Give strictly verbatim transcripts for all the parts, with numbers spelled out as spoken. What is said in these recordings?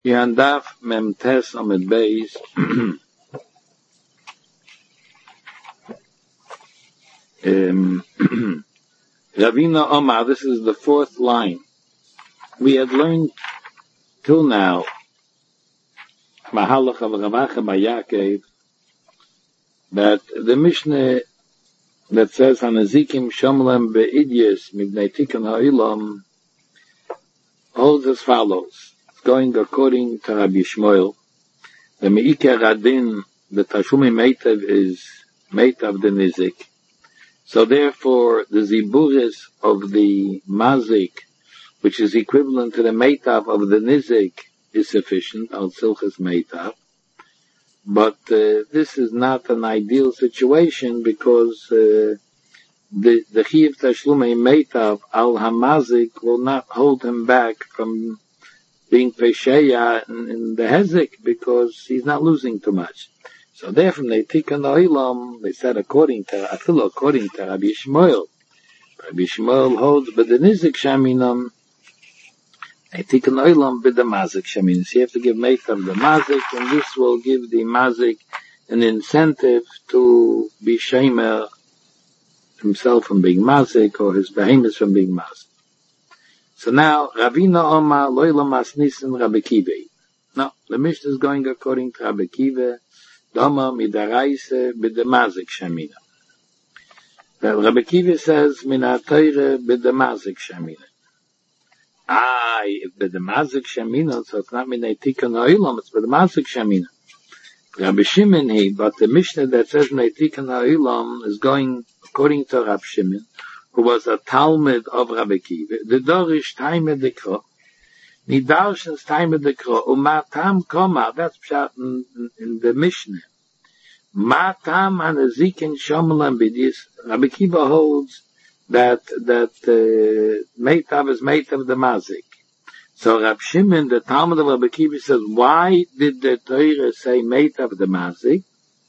Yandaf Memtes Amid Beis. Ravina Omar, this is the fourth line. We had learned till now, Mahalach of Ravacha Bayakev, that the Mishnah that says Hanazikim Shomlem Be'idyes Mibnei Tikkun Ha'ilam holds as follows. It's going according to Rabbi Shmuel. The Me'ikar Adin, the Tashumi Meitav is Meitav the Nizik. So therefore, the Ziburis of the Mazik, which is equivalent to the Meitav of the Nizik, is sufficient, al Silchas Meitav. But uh, this is not an ideal situation because uh, the the Chiyuv Tashlumei Meitav al Hamazik will not hold him back from being Pesheya in, in the Hezek because he's not losing too much. So therefore, they Tikkun Ha'ilam, they said according to, Afilu according to Rabbi Shmuel. Rabbi Shmuel holds, but the Nizik Shaminam, they Tikkun Ha'ilam bid the Mazik Shaminam. So you have to give Meitav the Mazik, and this will give the Mazik an incentive to be Shemer himself from being Mazik, or his behemoths from being Mazik. So now, Ravina Omar, Loila Masnisin Rabbi Kiva. No, the Mishnah is going according to Rabbi Kiva. Dama midaraise b'demazik shamina. Rabbi Kiva says minatayre b'demazik shamina. Ah, if b'demazik shamina, so it's not minay tikkun ha'ilam, it's b'demazik shamina. Rabbi Shimon he, but the Mishnah that says minay tikkun ha'ilam is going according to Rabbi Shimon, who was a Talmud of Rabbi Kiva. The Dorish Taime Dekro. Nidarshan's time of the Kro, Umatam Koma, that's pshat in, in the Mishnah. Matam Hanazikin Shomelam Bidis, Rabbi Kiva holds that, that, uh, Meitav is Meitav the Mazik. So Rabbi Shimon, the Talmud of Rabbi Kiva says, why did the Torah say Meitav the Mazik?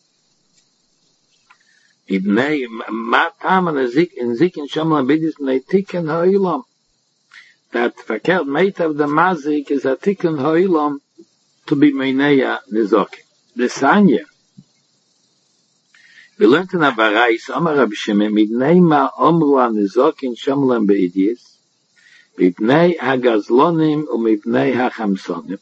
Ibnei, Matam Hanazikin Shomelam Bidis, Neitikin Ha'ilam. That verkehrt Meitav the Mazik is a Tikkun Ha'ilam to be Meineya Nizokim. The Sanya. We learned in Abarais, Amar Rabbi Shimon, Midnei ma omru ha-nizokin shomlem be'idyis, Mipnei ha-gazlonim u'mipnei ha-chamsonim.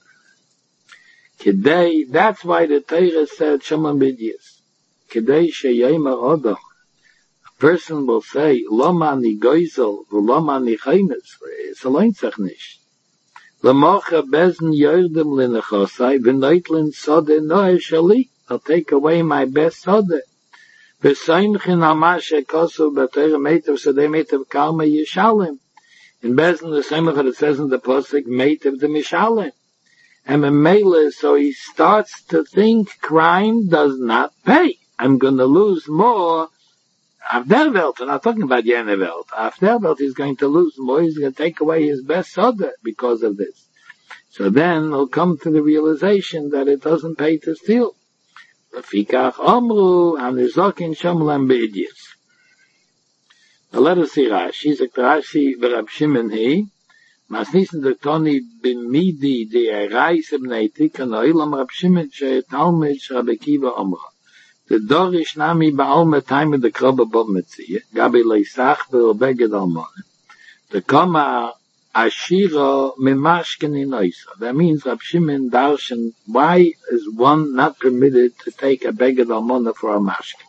Kedei, that's why the Torah said shomlem be'idyis. Kedei she'yomar odach. Person will say, Loma ni goizel, Loma ni chaymes, es allein sich nicht. Lamocha bezn yordem linechosai, v'noitlin sode noe shali, I'll take away my best sode. V'soimchin hamashe kosu b'teire meitav, so they meitav kalma yishalim. In bezn, the same that it says in the posik, meitav the mishalim. And Memele, so he starts to think crime does not pay. I'm gonna lose more. After Welt, we're not talking about Jene Welt. After Welt, he's going to lose more. He's going to take away his best soda because of this. So then he'll come to the realization that it doesn't pay to steal. Lefikach Omru Hanizokin Shomlam Be'idyis. Now let us see Rashi. Zek Rashi v'Rab Shimon he. Masnisen the Toni b'midi de Erais b'nei Tikkun Ha'ilam Rab Shimon she Talmud Rabbi Kiva Omra. The Dorish Nami Ba'alma time of the Kroba Bob Metzia, Gabi Leisach Ve'obeged Almon. The Koma Ashira Mimashken in Oisa. That means Rab Shimon Darshan, why is one not permitted to take a Beged Almona for a Mashken?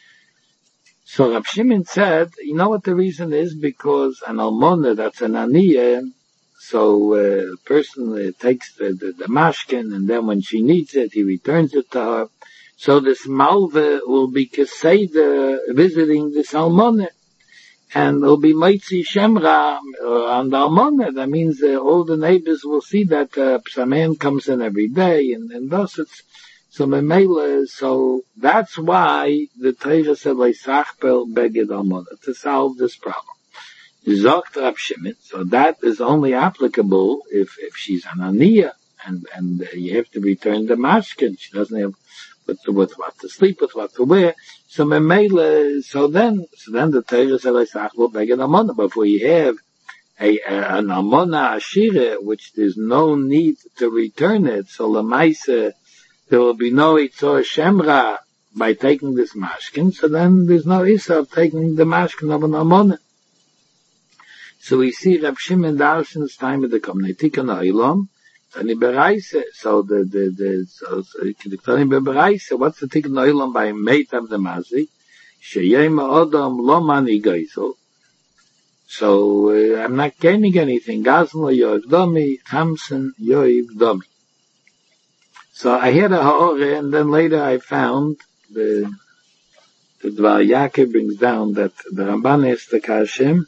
So Rab Shimon said, you know what the reason is? Because an Almona, that's an Aniyah, so a uh, person uh, takes the, the, the Mashken, and then when she needs it, he returns it to her. So this Malva will be Keseda visiting this Almona. And it'll be Meitzi Shemra on the Almona. That means uh, all the neighbors will see that uh, some man comes in every day, and, and thus it's so Memela. So that's why the Torah said Leisachpel Beged Almona, to solve this problem. Zokt Rab Shimon, so that is only applicable if, if she's an Aniyah, and, and uh, you have to return the Mashkin. She doesn't have With, with what to sleep, with what to wear. So Memele, so then, so then the Torah said, "Leisach will beg an amana." But if we have a, a, an almona ashira, which there's no need to return it, so lemaisa, there will be no itzor shemra by taking this mashkin, so then there's no issa of taking the mashkin of an almona. So we see Reb Shimon Darshan's time of the Komnei Tikkun Olam, Tani Beraisa, so the, the, the, so, so, Tani Beraisa, what's the Tikkun Olam by Meitav the Mazi? Sheyema Odom Lo Mani Geisel. So, uh, I'm not gaining anything. Gazla Yoiv Domi, Chamsen Yoiv Domi. So I had a ha'ore, and then later I found the, the Dvar Yaakov brings down that the Ramban is the Kashem,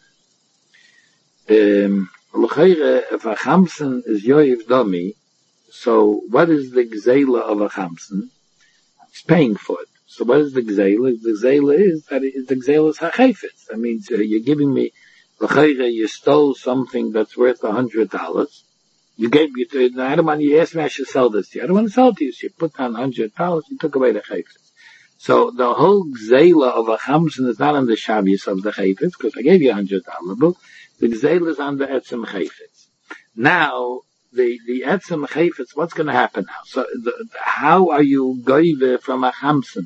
um, if a Chamsen is Yoiv Domi, so what is the Gzeila of a Chamsen? It's paying for it. So what is the Gzeila? The Gzeila is that it, the Gzeila is HaChefetz. That means uh, you're giving me, L'chayre, you stole something that's worth a hundred dollars. You gave me to, I don't want, you asked me I should sell this to you. I don't want to sell it to you. So you put down a hundred dollars, you took away the Chefetz. So the whole Gzeila of a Chamsen is not on the Shabbos of the Chefetz, because I gave you a hundred dollars, but the Gzeila is on the Etzem Chefetz. Now, the, the Etzem Chefetz, what's going to happen now? So, the, how are you goive from a Chamsen?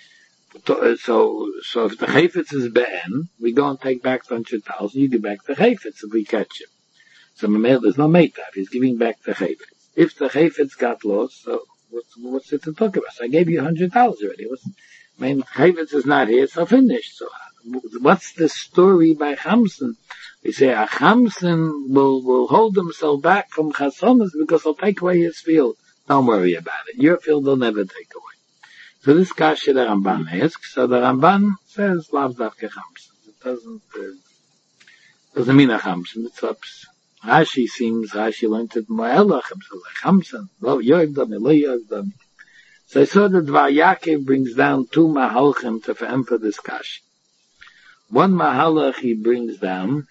So, so if the Chefetz is Be'en, we go and take back the hundred dollars, you give back the Chefetz if we catch him. So Mamel, there's no Meitav, he's giving back the Chefetz. If the Chefetz got lost, so what's, what's it to talk about? So I gave you a hundred dollars already. What's, I mean, Chefetz is not here, so finished. So what's the story by Chamsen? We say a Chamsen will, will hold himself back from Chasonas because he'll take away his field. Don't worry about it. Your field will never take away. So this kasha the Ramban asks, so the Ramban says, Lav Davke Chamsen. It doesn't, uh, doesn't mean a Chamsen, it's ups. Rashi seems, Rashi learned it more Elach, so like Chamsen, Lo Yoiv Dami, Lo Yoiv Dami. So I saw that Dvar Yaakov brings down two Mahalchim to for this kasha. One Mahalach he brings down,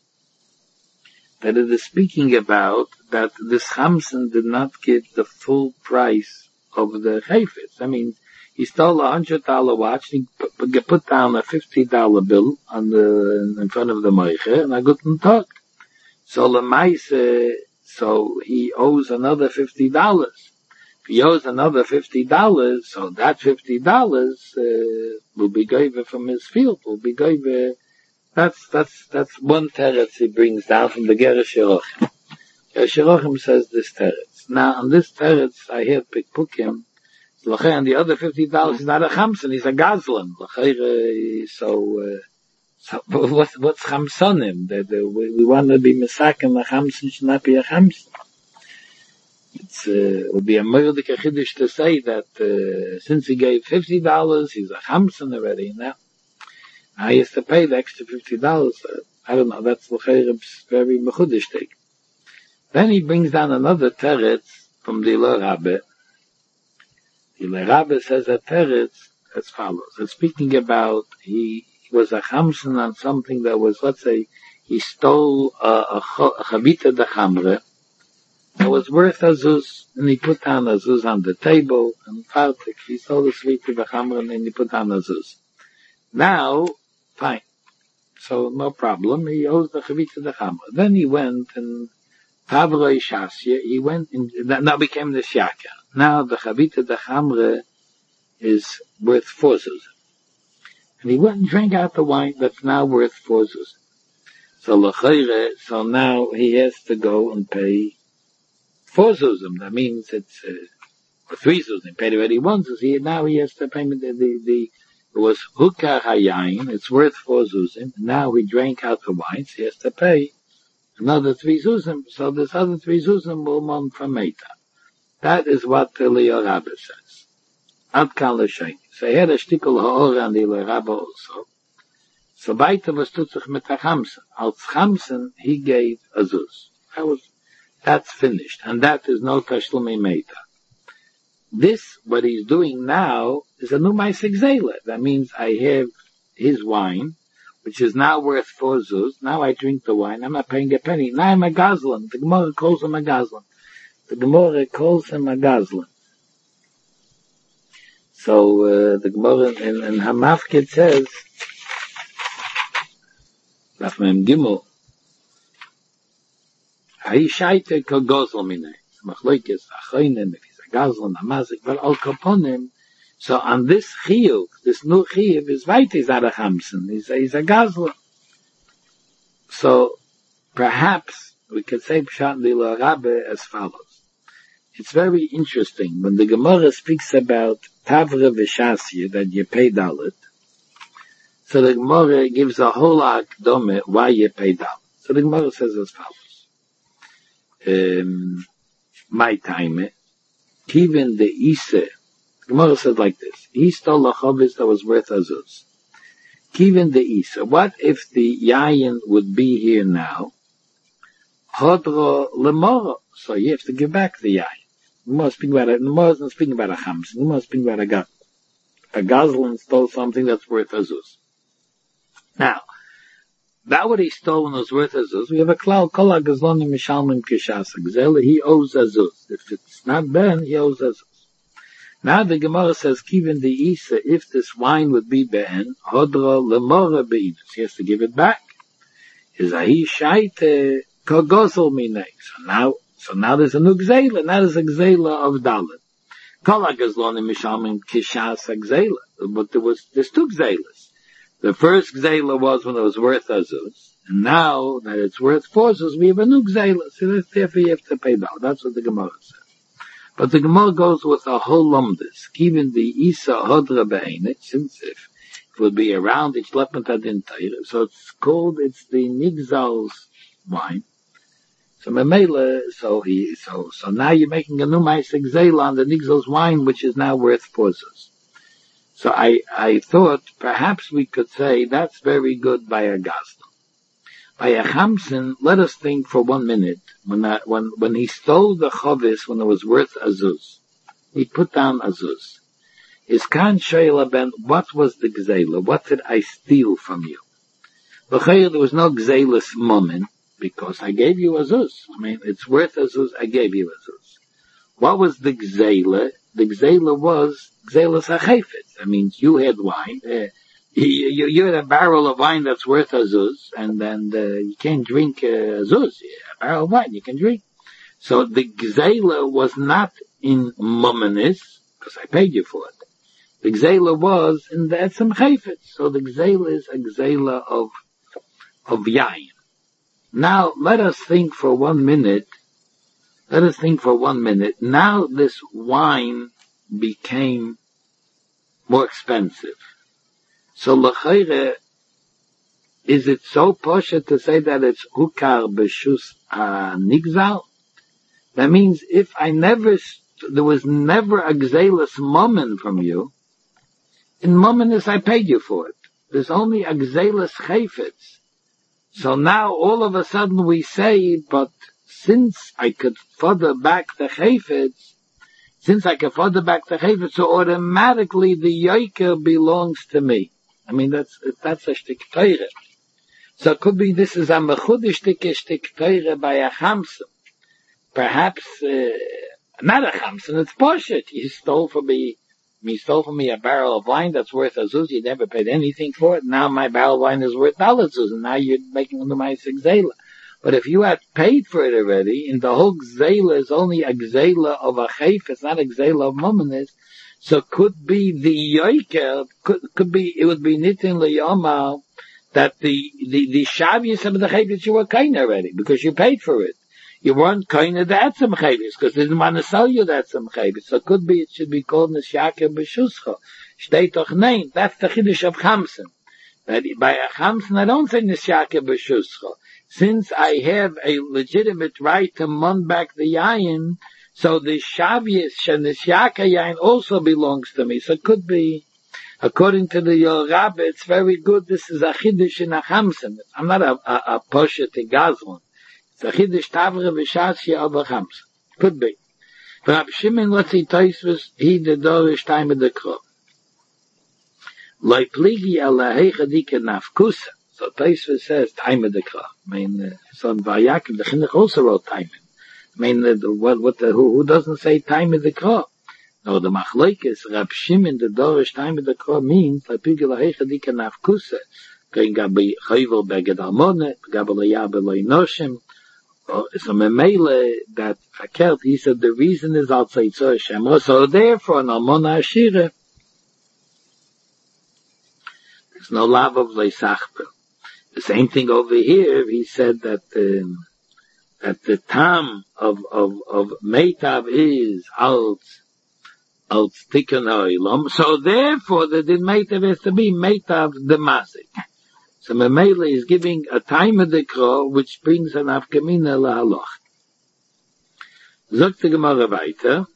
that it is speaking about that this Chamsen did not get the full price of the Chefetz. I mean, he stole a hundred dollar watch, he put, put down a fifty dollar bill on the, in front of the Moiche, and I couldn't talk. So Lemaise, so he owes another fifty dollars. If he owes another fifty dollars, so that fifty dollars, uh, will be given from his field, will be given. That's, that's, that's one teretz he brings down from the Geresh Yerochim. Geresh Yerochim says this teretz. Now, on this teretz, I hear Pikpukim, and the other fifty dollars is not a Chamsen, he's a Gazlan. So, uh, so what's, what's Chamsonim? That, uh, we, we want to be Mesakim, a Chamsen should not be a Chamsen. It's, uh, it would be a Mordek Chiddush to say that, uh, since he gave fifty dollars, he's a Chamsen already now. I used to pay the extra fifty dollars. Uh, I don't know, that's L'chayreb's very mechudish take. Then he brings down another teretz from the Ilor Rabbe. The Ilor Rabbe says a teretz as follows. It's speaking about he, he was a Chamsen on something that was, let's say, he stole a, a, a Chavita de Chamre that was worth a zuz, and he put down a zuz on the table, and Fartik, he stole the Chavita de Chamre and he put down a zuz. Now, fine. So, no problem. He owes the Chavita de Chamre. Then he went and Tavroi Shasya, he went in, that now became the Shaka. Now the Chavita de Chamre is worth four zuz. And he went and drank out the wine that's now worth four zuz. So l'chayre, so now he has to go and pay four zuzim. That means it's, uh, or three zuzim. He paid already one zuz. He, now he has to pay the, the, the, it was hukar hayayin, it's worth four zuzim. Now he drank out the wine, so he has to pay another three zuzim. So this other three zuzim will mon from Meita. That is what the Ilor Rabbe says. Ad kan l'shein. So he had a shtickle ha'or on the Ilor Rabbe also. So Baita was tutzich mit a Chamsen. Als Chamsen, he gave a zuz. That was, that's finished. And that is no tashlumi Meita. This, what he's doing now, is a numaisik zela. That means I have his wine, which is now worth four zuz. Now I drink the wine. I'm not paying a penny. Now I'm a gazlan. The Gemara calls him a gazlan. The Gemara calls him a gazlan. So uh, the Gemara in, in Hamafkid says, Rafmem Gimel, Ahi shaita kagozl minay. Machlokes achonim, if he's a gazlan, a mazik, but al kaponim. So on this chiyuv, this new chiyuv is right, he's at a chamsen, he's, he's a gazlan. So perhaps we could say Pshat Lila Rabbe as follows. It's very interesting when the Gemara speaks about Tavra V'Shasya, that you pay dalit. So the Gemara gives a whole akdome why you pay dalit. So the Gemara says as follows. Um, my time, Kivin the Ise, the Gemara says like this. He stole a chavis that was worth azuz. Kivin the Ise. What if the yayin would be here now? Hodro lemora. So you have to give back the yayin. We must speak about it. The Gemara is not speaking about a chams. We must speak about a gazlan. A gazlan stole something that's worth azuz. Now, that what he stole was worth azuz. We have a klal kol hagazlonim mishalmim kishas gzela. He owes azuz. If it's not ben, he owes azuz. Now the Gemara says, Kivin the Isa, if this wine would be ben, hodra lemora beidus. He has to give it back. Is ahi shaite kogosel minei. So now, so now there's a new gzela. Now there's a gzela of dalit. Kol hagazlonim mishalmim kishas gzela. But there was, there's two gzelas. The first gzela was when it was worth azuz, and now that it's worth four azuz, we have a new gzela. So that's therefore you have to pay down. That's what the Gemara says. But the Gemara goes with a whole lumdis. Even the Isa Hodra Be'enet, since if it would be around each lepentadin taira, so it's called, it's the Nigzal's wine. So Memela, so he, so, so now you're making a new Maisa gzela on the Nigzal's wine, which is now worth four azuz. So I, I thought perhaps we could say that's very good by a gazlan. By a chamsen, let us think for one minute, when that, when, when he stole the chavis when it was worth azuz, he put down azuz. Is kan shoyla ben, what was the gzela? What did I steal from you? L'chayr, there was no gzelas moment, because I gave you azuz. I mean, it's worth azuz, I gave you azuz. What was the gzela? The gzela was gzelas hachefetz. I mean, you had wine. Uh, you, you, you had a barrel of wine that's worth azuz, and then uh, you can't drink uh, azuz. A barrel of wine you can drink. So the gzela was not in mummanis, because I paid you for it. The gzela was in the etzem chayfetz. So the gzela is a gzela of of yayin. Now let us think for one minute. Let us think for one minute. Now this wine became more expensive. So l'chayre, is it so poshet to say that it's hukar b'shus nigzal? That means if I never, there was never a gzelas moment from you, in momentus I paid you for it. There's only a gzelas chayfetz. So now all of a sudden we say, but since I could further back the chayfetz, since I could further back the chayfetz, so automatically the yoiker belongs to me. I mean, that's, that's a shtik teire. So it could be this is a mechudish shtik teire by a chamsen. Perhaps, uh, not a chamsen, it's poshet. He stole from me, he stole from me a barrel of wine that's worth a zuz. You never paid anything for it. Now my barrel of wine is worth dollar zuz, and now you're making under my gzela. But if you had paid for it already, and the whole gzela is only a gzela of a chayf, it's not a gzela of mummanis, so could be the yoiker, could, could be, it would be nitin liyama, that the, the, the shavius of the chayfis you were kind already, because you paid for it. You weren't kind of the etzem chayfis, because they didn't want to sell you the etzem chayfis. So could be, it should be called neshyaker b'shuscha. Shtei toch nein, that's the chiddush of chamsen. That by a chamsen I don't say neshyaker b'shuscha. Since I have a legitimate right to mun back the yayin, so the shavius shenishyaka yayin also belongs to me. So it could be, according to the Yorab, it's very good. This is a chiddush in a chamsen. I'm not a, a, a poshet to gazlan. It's a chiddush tavre v'shasya of a chamsen. Could be. But Shimon, let's see, Taisvus, he the dorish time of the krov. Loi pligi ala heicha dike nafkusa. So Taisvus says time of the krov. I mean, uh, so in Vayakim, the Chinuch also wrote time. I mean, uh, what, what the, who, who doesn't say time of the krov? No, the machlokes, Rab Shimon, the dorish time of the krov means, Loi pligi ala heicha dike nafkusa. Kein gabi chayvel beged almonet, gabi leyabe loy noshim, Oh, so Memele, that Akelt, he said the reason is Al Tzeitzah Hashem. So therefore, an Almona Ashira, there's no love of Leisachper. The same thing over here, he said that, um, that the tam of, of, of Meitav is Alt, Alt Tikkun Ha'olam. So therefore, the din Meitav has to be Meitav the Masik. So Memele is giving a time of the Kro, which brings an Afkamina La'aloch. Sagt die Gemara weiter.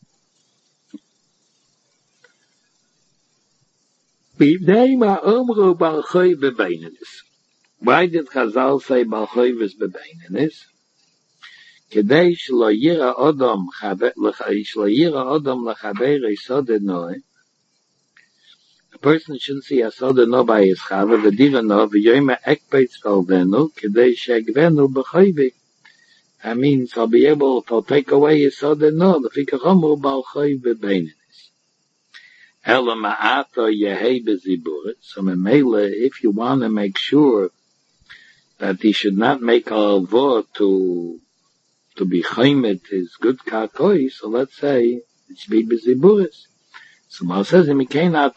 B'nei Omru Balchoi Bebeinenis. Why did Chazal say Balchoi was Bebeinenis? Kedei shlo yira Odom shlo yira Odom lechaber Yisod Noi. A person shouldn't see a soda no by his chava, the diva no, the yoima ekpeitz valdenu, kedei shegvenu b'choyvi. That means I'll be able to take away his soda no, the fikachomu balchoy b'beinis. Ela ma'ato yehei b'ziburet. So memele, if you want to make sure that he should not make a vote to, to be chaymet his good kakoi, so let's say it should be b'ziburet. So Mal says, but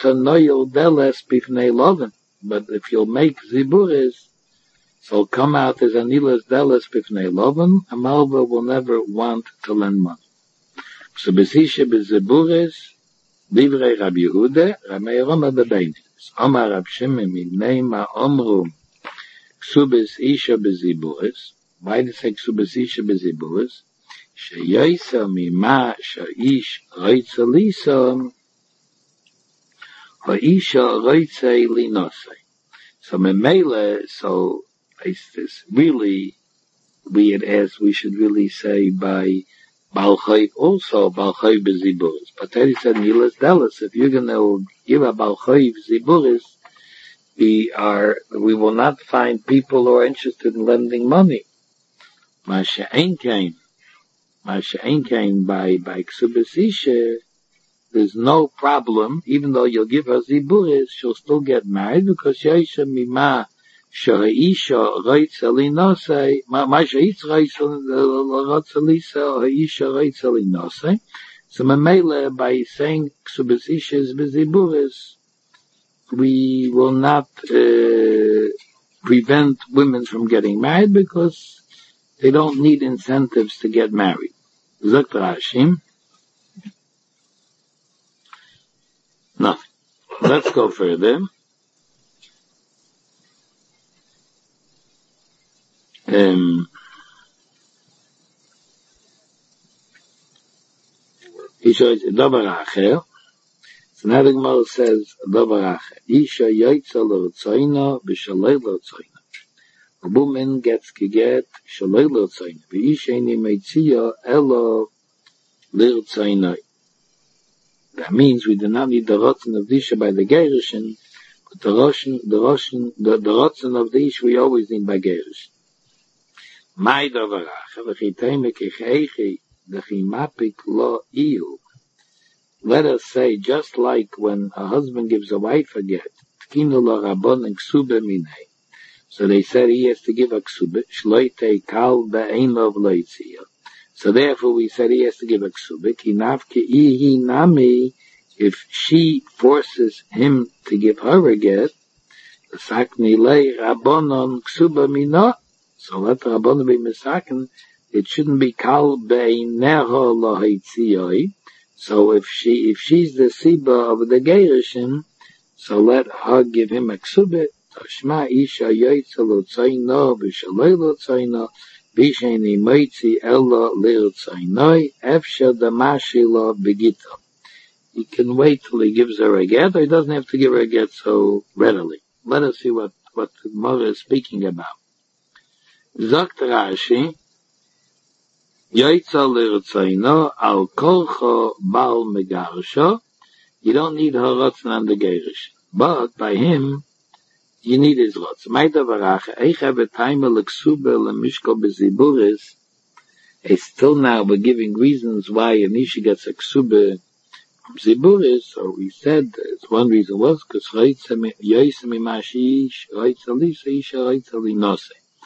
if you'll make ziburis, so it'll come out as anilas deles bifnei loven, a malva will never want to lend money. So besisha beziburis, livrei Rabbi Yehuda, Rabbi Rama bebeinis. Omar Rab Shimon, mibnei ma omru, ksubis isha beziburis. Why do you say ksubis isha beziburis? Sheyoisa mima sha'ish roitza lisa, Ha'isha roitzei linosei. So memele, so it's this really, we had asked, we should really say by Balchai also, Balchai beziburis. But then he said, Nilas Delis, if you're going to give a Balchai beziburis, we are, we will not find people who are interested in lending money. Masha Einkein, Masha Einkein by, by Ksubasisha, there's no problem, even though you'll give her ziburis, she'll still get married, because Yaisha Mima Sha'isha Reitza Linosei, Ma Sha'itz Reitza Lisa, Ha'isha Reitza Linosei. So Mamela, by saying Ksubasishas Beziburis, we will not uh, prevent women from getting married, because they don't need incentives to get married. Zakt Rashim. Nothing. Let's go further. Um, he shows a davar acher. So now the Gemara says a davar acher. Isha yaitza l'rotzoyna b'shalei l'rotzoyna. A woman gets geget shalei l'rotzoyna. V'isha ini meitzia elo l'rotzoyna. That means we do not need the rotzen of the Isha by the Gerishin, but the Roshan, the Roshan, the, the rotzen of the Isha we always need by Gerishin. Mai davaracha, v'chitayme kecheichi, v'chimapik lo iu. Let us say, just like when a husband gives a wife a get, tkinu lo rabon and ksube minei. So they said he has to give a ksube, shloite kal be'ein lov loitziyah. So therefore we said he has to give a ksubik. Hinavke nami, if she forces him to give her a get, sakni lei rabbonon ksuba mina. So let the rabbonon be misaken. It shouldn't be kal beineho lohitziyoi. So if she, if she's the siba of the gerishim, so let her give him a ksubik. Tashma isha yoytza lotzayno v'shalei lotzayno. Bisheni Moitzi Ella Lirtzainoi Efsha Damashila Begita. He can wait till he gives her a get, or he doesn't have to give her a get so readily. Let us see what, what the mother is speaking about. Zakt Rashi Yaitza Lirtzaino Al Kolcho Bal Megarsha. You don't need her rotzen and the gerish. But by him you need his lots. My davaracha, I have a time of l'ksube l'mishko beziburis. Still now we're giving reasons why Anisha gets a ksube from ziburis. So we said one reason was because roitza yoysa mimashish roitza lisa isha roitza linose.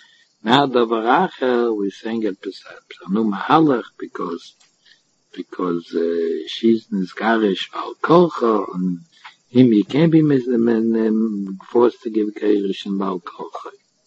Now the Varacha, we're saying it Psanu Mahalach because because uh, she's Nizgarish Al Kolcha, and him he can't be um, forced to give Keirish in Al Kolcha.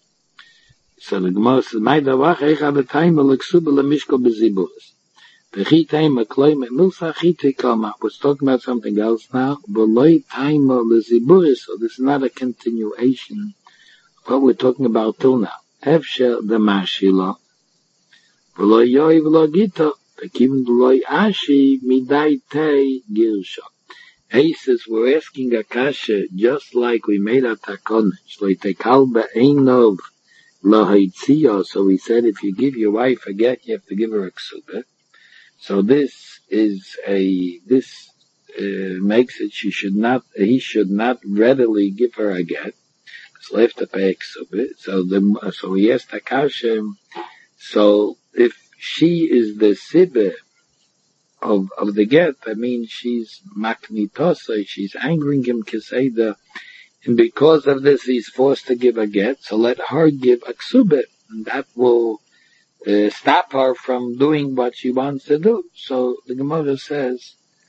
So the Gemara says, "My Varacha ich have a time of Leksuba LeMishko Beziburis." The Chitayim Akloim Milsa Chitikama was talking about something else now. Beloi time of Leziburis, so this is not a continuation of what we're talking about till now. Efsher the Mashila, Beloi Yoi V'lo Gita, Bekim Beloi Ashi Midai Tei Girsha. Aces were asking Akasha, just like we made a takon, Shloi Tekal Be'einov Lahaitzia, so we said if you give your wife a get, you have to give her a ksubah. So this is a, this uh, makes it she should not, he should not readily give her a get. So have to pay ksubah. So the, so he asked Akasha, so if she is the sibbe of, of the get, I mean she's maknitosa, she's angering him keseda, and because of this he's forced to give a get, so let her give a ksubah, and that will Uh, stop her from doing what she wants to do. So the Gemara says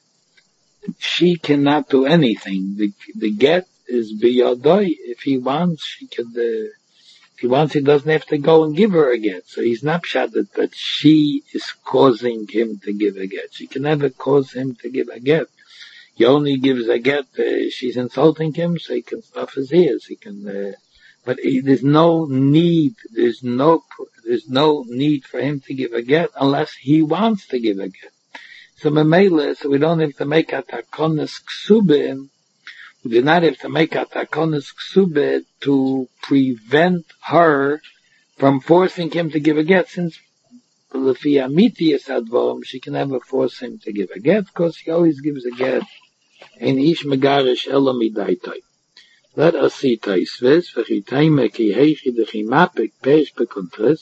she cannot do anything. The, the get is biyadoi. If he wants, she could. Uh, if he wants, he doesn't have to go and give her a get. So he's not shaded that she is causing him to give a get. She can never cause him to give a get. He only gives a get. Uh, she's insulting him, so he can stuff his ears. He can. Uh, But there's no need, there's no, there's no need for him to give a get unless he wants to give a get. So Mamela, so we don't have to make a takonis ksube, we do not have to make a takonis ksube to prevent her from forcing him to give a get, since Lefi Amitius Advarim, she can never force him to give a get, because he always gives a get, in Ish Megarish Elamidaitai. Let us see Taisves, V'chitayme ki heichi d'chimapik peish bekontres,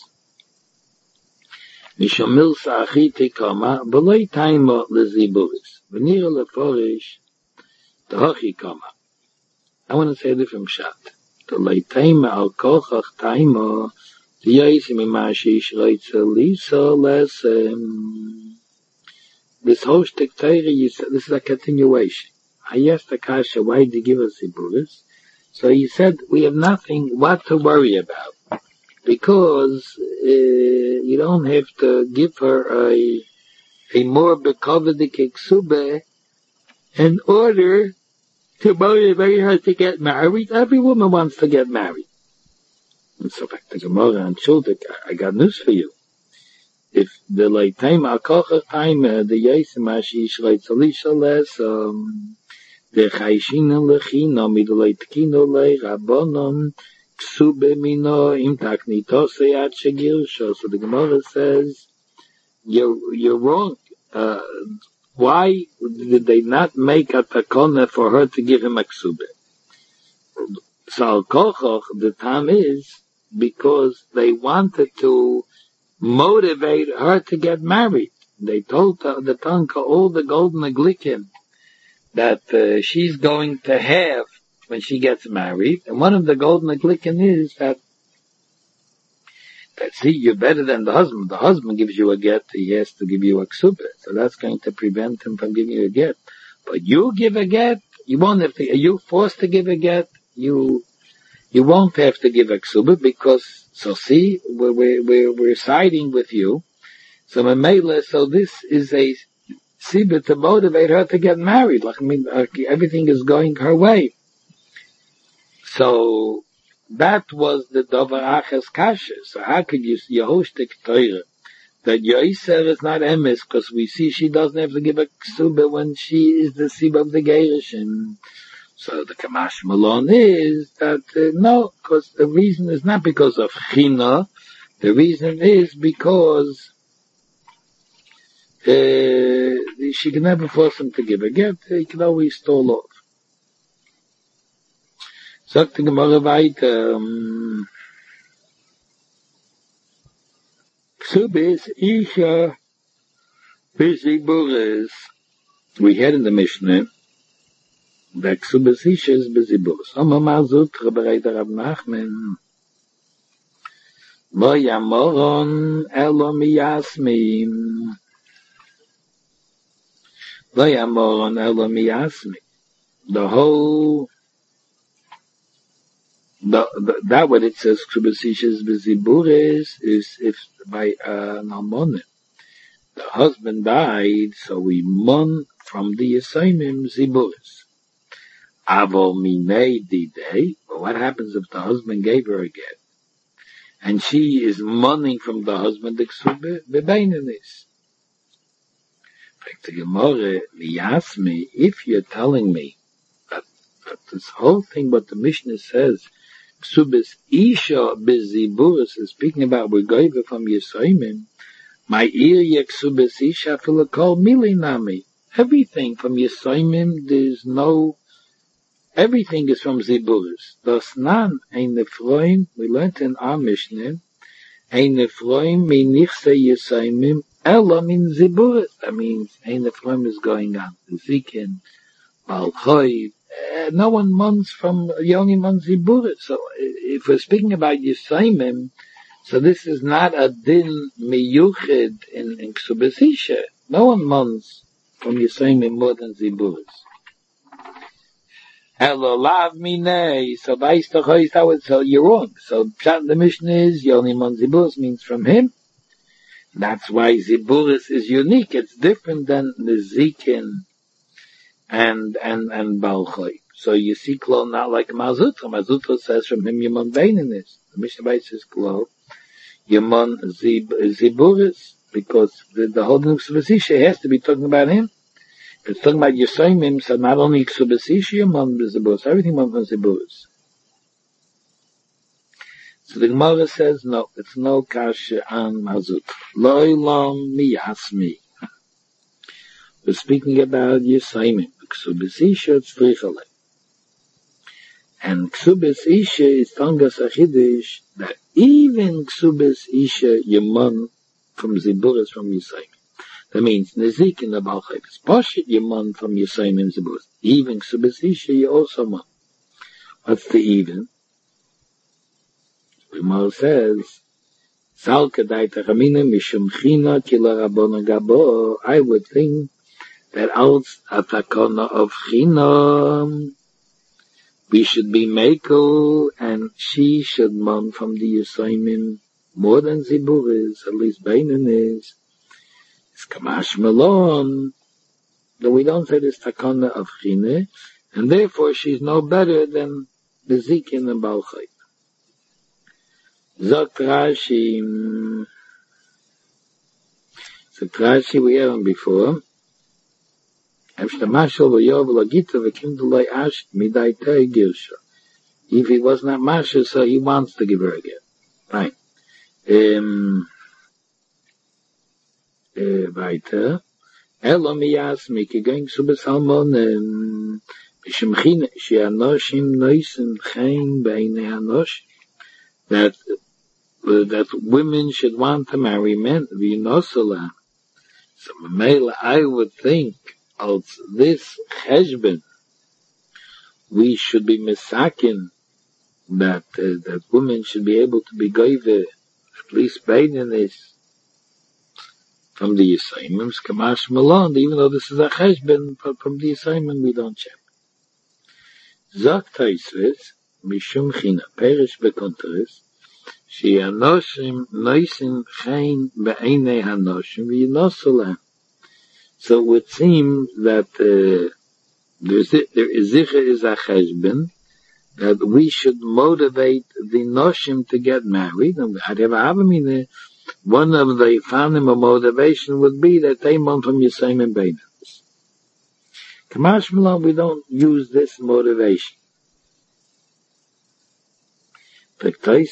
Nishomil sa'achiti kama, B'loi taimo leziburis, V'nira leforish, D'hochi kama. I want to say a different shot. B'loi taimo al kochach taimo, D'yoisi mimashi shroitze lisa lesem. This whole shtik Torah, this is a continuation. I asked Akasha, why did you give us ziburis? So he said, we have nothing what to worry about, because uh, you don't have to give her a a more bekovedik ksube in order to motivate her to get married. Every woman wants to get married. And so back to Gemara and Shuldik, I got news for you. If the late time akocher time the yesima she shreit zalisha les um the chayshinan lechina midolei tkino le rabbonon ksube mino im taknitose at shegirsho. So the Gemara says you're you're wrong. Uh, why did they not make a takona for her to give him a ksube? So kochoch, the time is because they wanted to motivate her to get married. They told her, the Tanka all the golden aglikim that uh, she's going to have when she gets married. And one of the golden aglikim is that, that, see, you're better than the husband. The husband gives you a get, he has to give you a ksubah. So that's going to prevent him from giving you a get. But you give a get, you won't have to, are you forced to give a get? You, you won't have to give a ksubah because, so see, we're, we're, we're siding with you. So Mamela, so this is a sibah to motivate her to get married. Like, I mean, uh, everything is going her way. So that was the Dover Achas Kasha. So how could you, Yehoshtik Torah, that Yoiser is not emes, because we see she doesn't have to give a ksubah when she is the sibah of the Geirishim. So the Kamash Malon is that, uh, no, because the reason is not because of China, the reason is because Uh, she can never force him to give a get, he can always stall off. Sagt die Gemara weiter, um, Ksubis Isha Biziburis. We had in the Mishnah that Ksubis Isha is Biziburis. Amma Mazut, Rabbi Rav Nachman, Lo yamoron elo miyasmi. Lo yamoron elo miyasmi. The whole, the, the, that what it says, Ksubasishas Beziburis, is if by uh, an almonet. The husband died, so we mon from the Yisayimim Ziburis. Avol minei didei, but what happens if the husband gave her a get? And she is money from the husband, the Ksube, Bebeinanis. If you're telling me that, that this whole thing, what the Mishnah says, Ksubis Isha Beziburis is speaking about we're going from Yisayimim, my ear Ksubis Isha Filakol Milinami. Everything from Yisayimim, there's no, everything is from Ziburis. Das nan, ein Nefroim, we learned in our Mishnah, ein Nefroim mi nichse Yisayimim, ela min Ziburis. That means ein Nefroim is going on. Zikin, Balchoi, uh, no one months from Yoni Mon Ziburis. So if we're speaking about Yisayimim, so this is not a din miyuchid in, in Ksubis Isha. No one months from Yisayimim more than Ziburis. Hello, lav mine. So based on so you're wrong. So the Mishnah is Yoni Mon Ziburis means from him. That's why Ziburis is unique. It's different than the Zikin and and and Balchoi. So you see Klo not like Mazutra. Mazutra says from him Yemon Beininis. The Mishnah says Klo Yemon Zib, Ziburis, because the, the whole Ksubas Isha has to be talking about him. It's talking about Yisayimim, so not only Ksubas Isha, Yemon Ziburis, everything Yemon Ziburis. So the Gemara says, no, it's no kasha on Mazut. Lo Ilam Miyasmi. We're speaking about Yisayimim. Ksubas Isha, Tzrichale. And Ksubas Isha is Tangas Achidish, that even Ksubas Isha Yemon from Ziburis from Yisayimim. That means Nezik in the Balchai is Poshit Yemon from Yisayimim Ziburis. Even Ksubas Isha you also mon. What's the even? Gemara says, Sal Kadai Tachamina Mishum China Kila Rabona Gabo. I would think that als Atakona of China we should be Mekel, and she should mon from the Yisayimim more than Ziburis, at least Beinin is. It's Kamash Malon, though we don't say this Takana of Chine, and therefore she's no better than the Zikin and Balchai. Zok Rashi, Zok Rashi we had him before. If he was not Masha, so he wants to give her a gift. Right. Um, uh, weiter. Elo miyasmi, ki going subes halmonem, mishum chine, she anoshim noisen chein beine anosh, that, uh, that women should want to marry men, v'yinosala. So, Mamela, I would think, als this cheshbon, we should be misakin, that uh, that women should be able to be goyve, at least beinin is from the Yisayimim, Kamash Malon, even though this is a cheshbon, but from the Yisayimim we don't check. Zok Taisves, Mishum China, Perish Bekonteres, She Anoshim Noisim Chain Be'einei Hanoshim V'yinosulem. So it would seem that uh, there is Zicha is a cheshbon, that we should motivate the Noshim to get married. And one of the founding of motivation would be that they want from Yisayim and Beinas. Kamash Malon, we don't use this motivation. We learned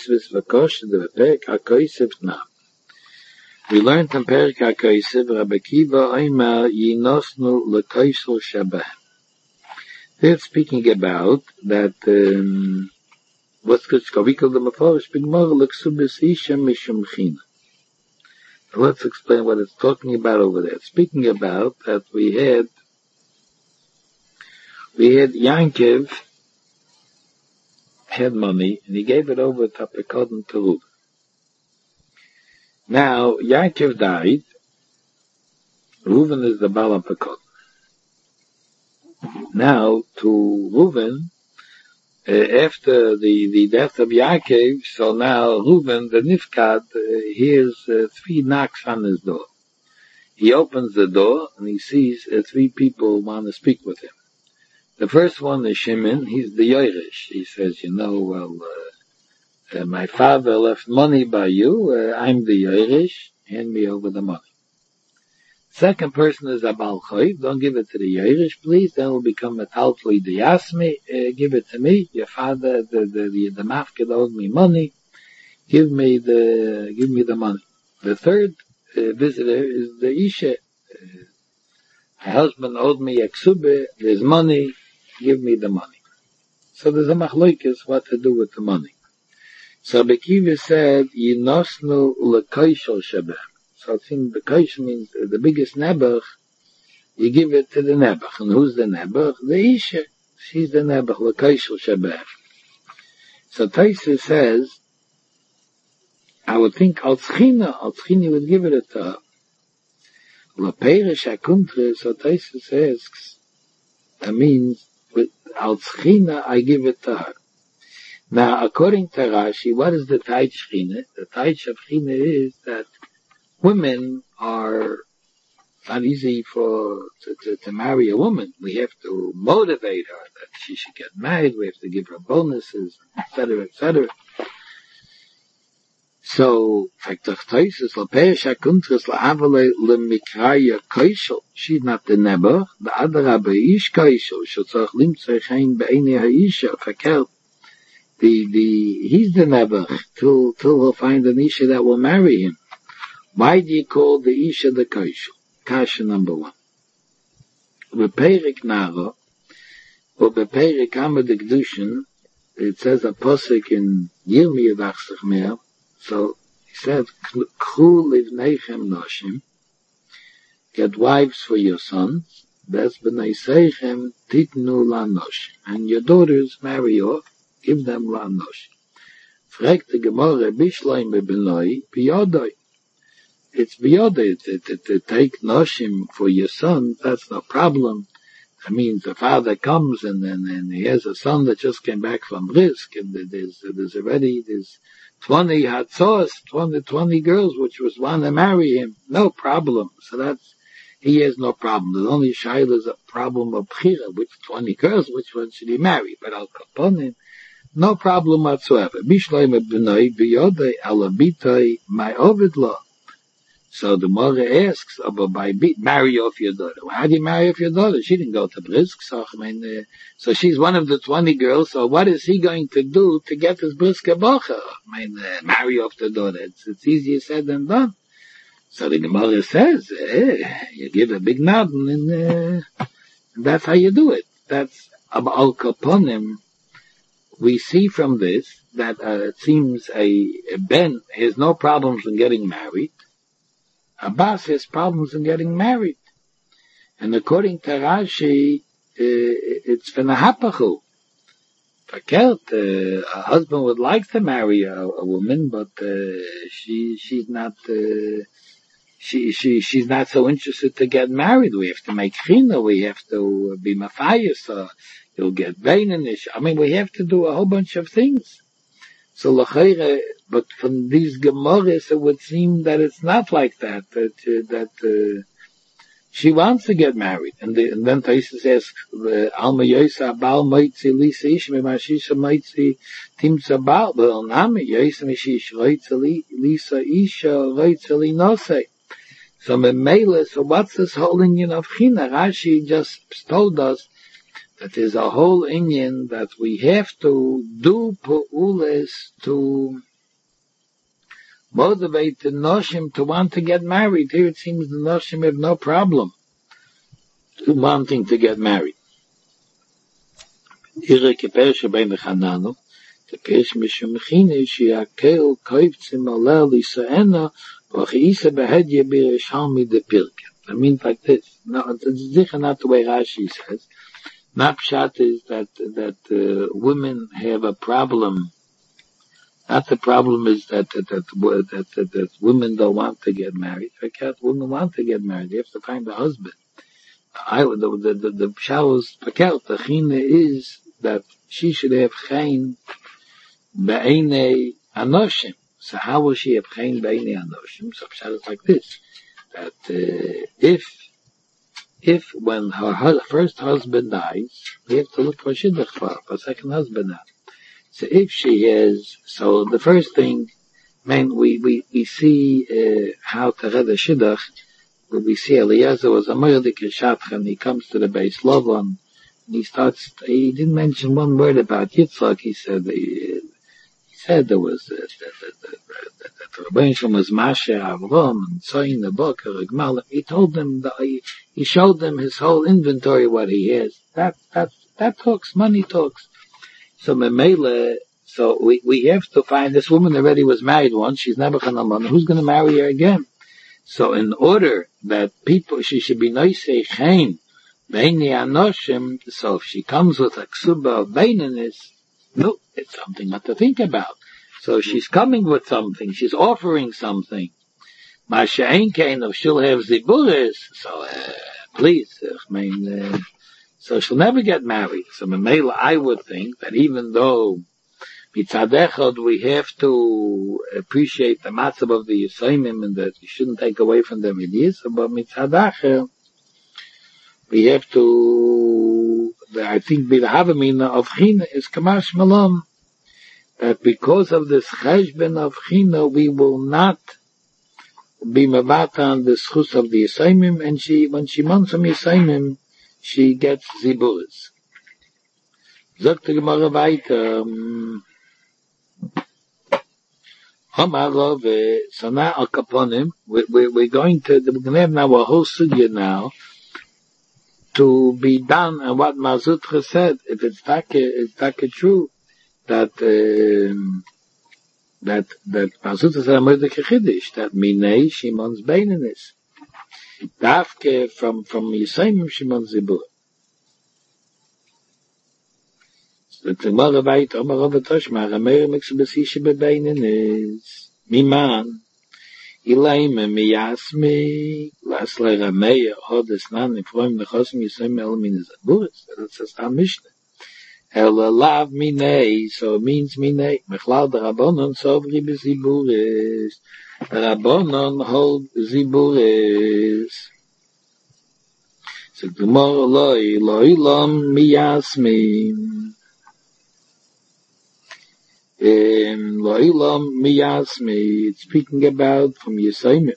in Perek HaKosev, Rabbi Kiva Omer Yinosnu L'Koisel Shabbat. They're speaking about that, um, what's good, we call them a Meforish, B'Gemara L'Ksubis Isha Mishum China. Let's explain what it's talking about over there. It's speaking about that we had, we had Yankiv, had money, and he gave it over to Pekodin to Reuben. Now, Yaakov died. Reuven is the Baal HaPekod. Now, to Reuven, uh, after the, the death of Yaakov, so now Reuven, the Nifkad, uh, hears uh, three knocks on his door. He opens the door and he sees uh, three people want to speak with him. The first one is Shimon. He's the Yoresh. He says, you know, well, uh, uh, my father left money by you. Uh, I'm the Yoresh. Hand me over the money. Second person is Abal Choiv. Don't give it to the Yoresh, please. Then it will become a Taltli Diyasmi. Uh, give it to me. Your father, the the the, the Mafkid owed me money. Give me the give me the money. The third uh, visitor is the Isha. Uh, my husband owed me a ksube. There's money. Give me the money. So there's a machloikis what to do with the money. So Bekiva said, Yinosnu lekoishel shebeh. So it seems the koish means the biggest nebuch, you give it to the nebuch. And who's the nebuch? The Isha. She's the nebuch, lekoishel shebeh. So Taisa says, I would think Altzchina, Altzchina would give it to her. Leperish akuntre, so Taisa says, that means, with Altzchina, I give it to her. Now, according to Rashi, what is the Taich Chine? The Taich of Chine is that women are not easy for to, to, to marry a woman. We have to motivate her that she should get married. We have to give her bonuses, et cetera, et cetera. So, she's not the neber. The other rabbi is koishel. Shetzach limtzei chen be'enei ha'isha. Verkehrt. The, the, he's the neber till, till he'll find an isha that will marry him. Why do you call the isha the koishel? Kasha number one. Beperik naro, or beperik amad kedushin, it says a posik in Yirmiyah dachsach mer. So he said, Kru livneichem noshim, get wives for your sons, bes b'nei seichem titnu la noshim, and your daughters marry off, give them la noshim. Fragt the Gemara, bishleim b'noi, biyodoi. It's biyodoi, to, to, to take noshim for your sons, that's no problem. That means the father comes and then and, and he has a son that just came back from Brisk, and there's, there's already, there's twenty hatzos, twenty, twenty girls which was want to marry him. No problem. So that's, he has no problem. The only shaila is a problem of bchira, which twenty girls, which one should he marry? But al kaponim, no problem whatsoever. Bishleim b'noi b'yodei alabitoi my ovid law. So the mother asks, oh, by be- marry off your daughter. Well, how do you marry off your daughter? She didn't go to Brisk. So, I mean, uh, so she's one of the twenty girls. So what is he going to do to get his Brisk bocha? I mean, uh, marry off the daughter. It's, it's easier said than done. So the mother says, eh, you give a big nod and, uh, and that's how you do it. That's Al Kaponim. We see from this that uh, it seems a, a Ben has no problems in getting married. Abbas has problems in getting married. And according to Rashi, uh, it's v'nahapachu. Verkehrt, uh, a husband would like to marry a, a woman, but uh, she she's not uh, she she she's not so interested to get married. We have to make china, we have to be mafayas, so you'll get bainanish. I mean, we have to do a whole bunch of things. So l'chayre, but from these Gemaras, it would seem that it's not like that. That uh, that uh, she wants to get married, and, the, and then Taisus asks, "Alma Yosa Baal Moitzi Lisa Ishme Mashisha Moitzi Timsa Baal Baal Nami Yosa Mishish Roitzi Lisa Isha Roitzi Nose." So Memela, so what's this whole Indian of China? Rashi just told us that there's a whole Indian that we have to do pu'ules to motivate the Noshim to want to get married. Here it seems the Noshim have no problem wanting to get married. Ihre Kepershe bein Chananu, the Pesh Mishum Chine, she akel koivtzim alel Yisraena, v'chiisa behedye b'Yerushalmi de Pirke. I mean like this. No, it's not the way Rashi says. Napshat is that that uh, women have a problem Not the problem is that that that, that, that, that women don't want to get married. Fakat, women want to get married. They have to find a husband. I, the the the, the showers fakat, the china is that she should have chain be'enei anoshim. So how will she have chain be'enei anoshim? So pshat is like this: that uh, if if when her, her first husband dies, we have to look for shidduch for for a second husband now. So if she is, so the first thing, man, we, we, we see, uh, how to read a shidduch, when we see Eliezer was a murdik and he comes to the base Lavan, and he starts, he didn't mention one word about Yitzchak, he said, he, he said there was, uh, that the Rebbein Shalom was Masha, Avram, and Tzoyin, the Boker, Gmal, he told them, that he, he showed them his whole inventory, what he has. That, that, that talks, money talks. So Memele, so we, we have to find this woman already was married once, she's never gonna, who's gonna marry her again? So in order that people, she should be noisei chaim, beini anoshim, so if she comes with a ksuba of beinanis, no, it's something not to think about. So she's coming with something, she's offering something. Masha ainkein, if she'll have ziburis, so, uh, please, I mean, uh, so she'll never get married. So Memela, I would think that even though mitzad echad we have to appreciate the matzah of the Yisraelim and that we shouldn't take away from them ideas, but mitzad acher we have to, I think, be the havamina of china is kamash malam, that because of this cheshben of china we will not be mavata on the schus of the Yisraelim, and she, when she wants some Yisraelim, she gets ziburis. Sagt die Gemara weiter. Hamarove, so now Al Kaponim, we, we, we're going to, we're going to have now a whole sugya now to be done on what Mazutra said. If it's taka, it's taka true that, um, that, that Mazutra said, Amodah Kechidish, that Minei Shimon's Beinenis. Dafke from from Yisayim Shimon Zibur. The Gemara weit, Omar Rav Toshma, Rameir Mixu B'Sisha B'Beinenis, Miman, Ilayim Miyasmi, Lasle Rameir, Hodes Nan, Nifroim Nechosim Yisayim El Min Zaburis. That's a Stam Mishnah. El Lav Minei, so it means Minei. Mechlal the Rabbonon Sovri B'Ziburis. The Rabbonon hold Ziburis. So the Gemara Loi, Loi Lom Miyasmi. Um, Loi Lom Miyasmi. It's speaking about from Yisayim.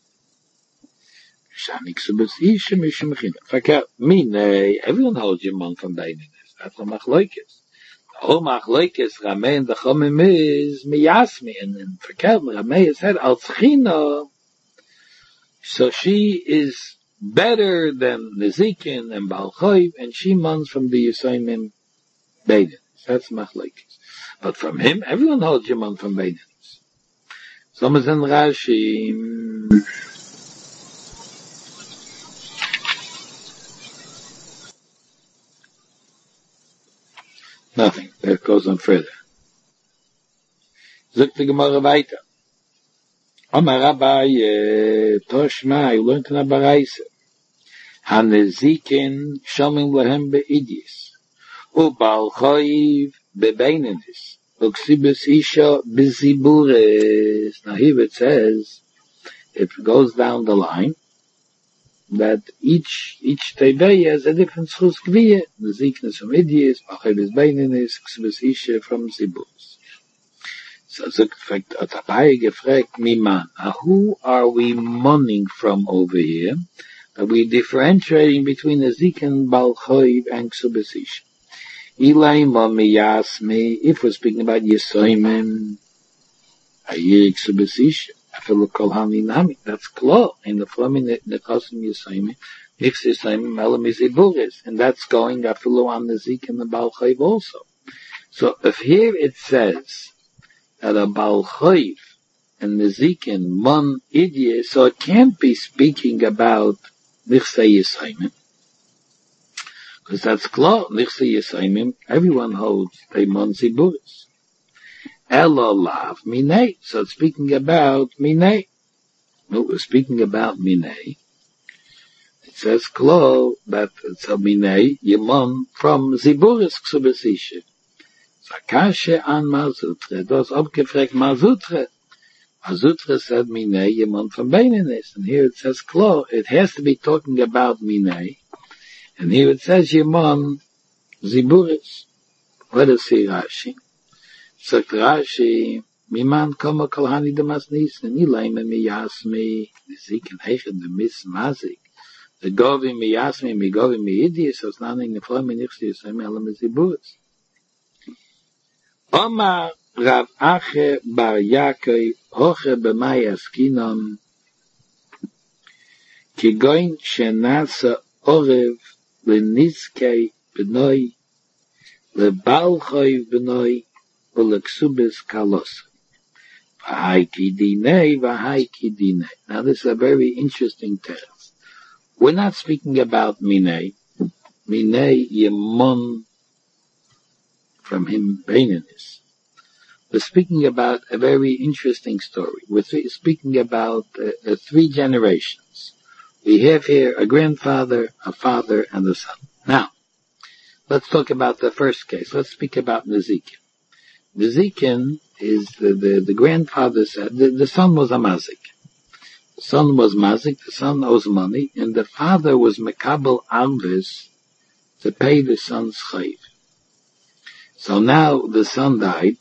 Shanik Subas Isha Mishim China. Fakir, Minei, everyone holds your man from Beininus. That's the Machlokes. The whole Machlokes, Rameh and the Chomim is Miyasmi. And then Fakir, Rameh said, Al Tzchina. So she is better than Nezikin and Baal Choiv, and she runs from the Yisayim Beininus. That's Machlokes. But from him, everyone holds your man from Beininus. Some is in Rashi. Nothing. That goes on further. Zuk the Gemara weiter. Amar Rabbi Toshma, you learned in a Baraisa. Hanezikin shomim lehem be'idis. Ubal choiv be'beinenis. Uksibus isha bezibures. Now here it says, it goes down the line, that each, each tevei has a different schus gviyah. Neziknes from idis, Bachayv beinenis, Uksibus isha from zibures. So, so fact, Atabai gefragt, Miman, who are we monning from over here? Are we differentiating between the Zik and Baal Choiv and Ksubasish? Ilay Mami Yasmi, if we're speaking about Yesoimim, Ayir Ksubasish, I feel like Kolhani Nami, that's Klo, in the Flamin, the Kosim Yesoimim, Nix Yesoimim, Elam Iziburis, and that's going, I feel on the Zik and the Baal Choiv also. So, if here it says, that a Baal Choiv and Nezikin, Mon Idye, so it can't be speaking about Nichsei Yisayimim. Because that's klar, Nichsei Yisayimim, everyone holds they Mon Ziburis. Elo lav minei. So it's speaking about minei. No, we're speaking about minei. It says klo that it's a minei yemon from ziburis ksubesishe. So kashe an Mazutre. Das abgefragt Mazutre. Mazutre said minei yemon from beinenis. And here it says klo. It has to be talking about minei. And here it says yemon ziburis. Let us see Rashi. So Rashi, miman koma kol hani demas nisen, nilayme mi yasmi, ziken heichen de mis mazik. The govi mi yasmi, mi govi mi idis, os naning ne floim nichsi yisem elam ziburis. Oma Rav Ache bar Yaakov hoche b'may askinam, ki goin shenasa orev lenizkei b'noi, lebalchoi b'noi, uleksubis kalos. V'haiki dinei, v'haiki dinei. Now this is a very interesting text. We're not speaking about minei. Minei yemon from him beinenis. We're speaking about a very interesting story. We're speaking about uh, uh, three generations. We have here a grandfather, a father, and a son. Now, let's talk about the first case. Let's speak about Nezikin. Nezikin is the, the, the grandfather said, the, the son was a mazik. The son was mazik, the son owes money, and the father was mekabel alvis to pay the son's chayv. So now the son died.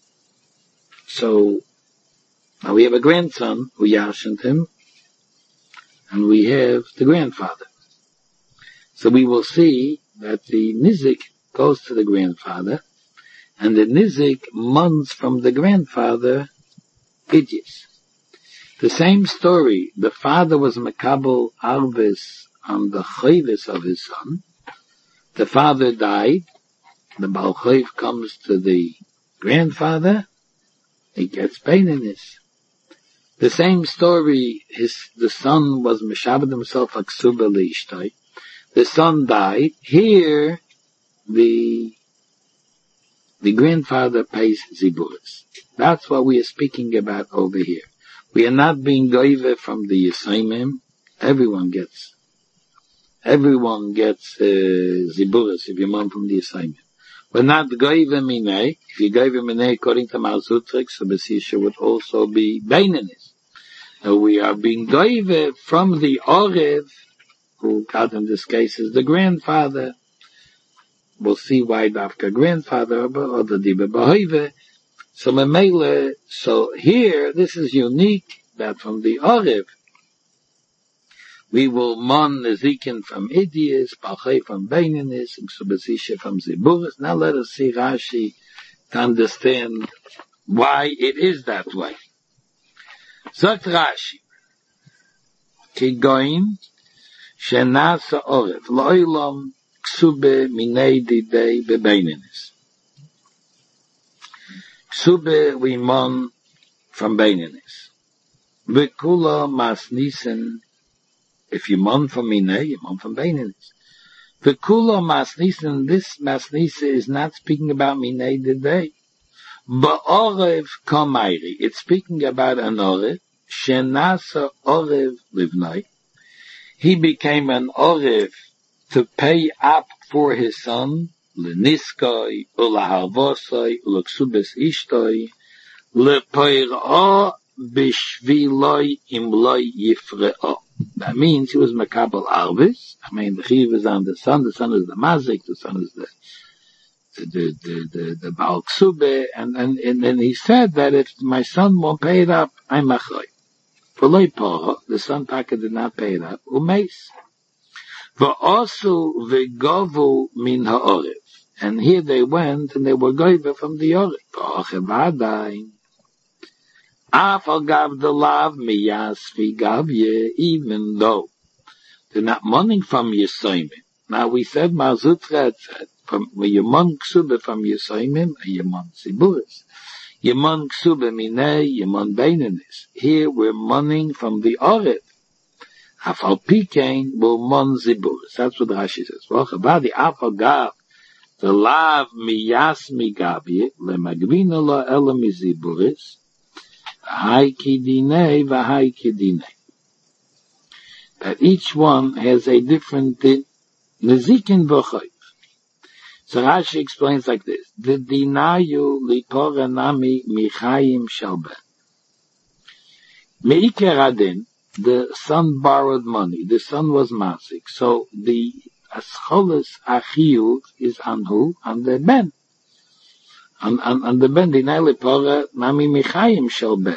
So now we have a grandson who yashned him, and we have the grandfather. So we will see that the nizik goes to the grandfather, and the nizik mons from the grandfather idis. The same story, the father was mekabel alvis on the chayvis of his son. The father died, the Baal Chayv comes to the grandfather, he gets beinenis. The same story, his, the son was meshabed himself like ksuba leishtai. The son died. Here, the, the grandfather pays ziburis. That's what we are speaking about over here. We are not being goive from the Yisraimim. Everyone gets, everyone gets, uh, ziburis if you're from the Yisraimim. We're not goive minei. If you goive minei according to Malzutrik, so Besisha would also be beinenis. So we are being goive from the Orev, who God in this case is the grandfather. We'll see why Dafka grandfather, or the Diba Bahoive. So Memele, so here, this is unique, that from the Orev, we will mon Nezikin from Idias, Balchai from Beinenis, and Subasisha from Ziburis. Now let us see Rashi to understand why it is that way. Sagt Rashi, Ki goin, Shenasa Orev, Lo'ilam, Ksube minei didei bebeinenis. Ksube we mon from beinenis. Vekula mas nisen, if you mon from minei, you mon from beinenis. Vekula mas nisen, this mas nisa is not speaking about minei didei. Ba'orev kamairi, it's speaking about an orev, shenasa orev livnai. He became an orev to pay up for his son, leniskoi, ulaharvosoi, ulaksubes ishtoi, lepoir'o bishviloi imloi yifre'o. That means he was makabel arvis. I mean, the chiv is on the son, the son is the mazik, the son is the, the, the, the, the, the Baal Ksube, and, and, and then he said that if my son won't pay it up, I'm achoi. For leipoho, the son Taka did not pay it up, umeis. V'osu v'govu min ha'orev. And here they went, and they were goiva from the orev. V'ochevadai. Af agav the lav miyas v'gavye, even though they're not money from Yisraimim. Now we said, Marzutra said, from Yemon Ksube from Yisraimim, and Yemon Ziburis. Yemon Ksube minei, Yemon Beinenis. Here we're money from the orev. Afal pikein will mon ziburis. That's what Rashi says. V'ochavadi afal gav The lav miyas migabi le magvina lo ela miziburis hai kidinei v'hai kidinei. That each one has a different din, nezikin v'chayv. So Rashi explains like this: the dinayu lipora nami michayim shalben. Me'iker adin, the son borrowed money. The son was masik, so the ascholas achiyut is on who? On the ben. On, on, on the ben, dinayu lipora nami michayim shalben.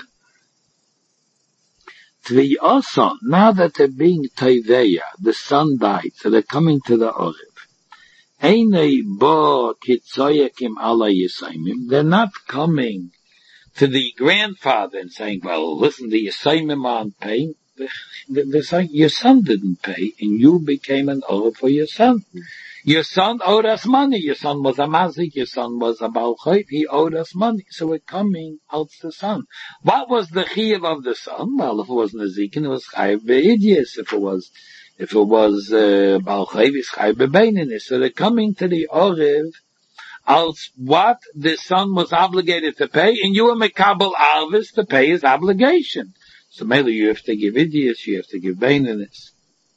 Tvi also, now that they're being Taiveya, the son died, so they're coming to the Oriv. Einei bo kitzoyakim ala yisaimim. They're not coming to the grandfather and saying, well, listen, the yisaimim aren't paying. They're saying, your son didn't pay, and you became an Oriv for your son. Your son owed us money. Your son was a mazik. Your son was a Baal Chayv. He owed us money. So we're coming out the son. What was the chiyuv of the son? Well, if it was Nazikin, it was Chayv be'idyas. If it was, if it was, uh, Baal Chayv, it's Chayv be'beininus. So they're coming to the Oriv as what the son was obligated to pay, and you were mekabel arvis to pay his obligation. So maybe you have to give idyas, you have to give beininus.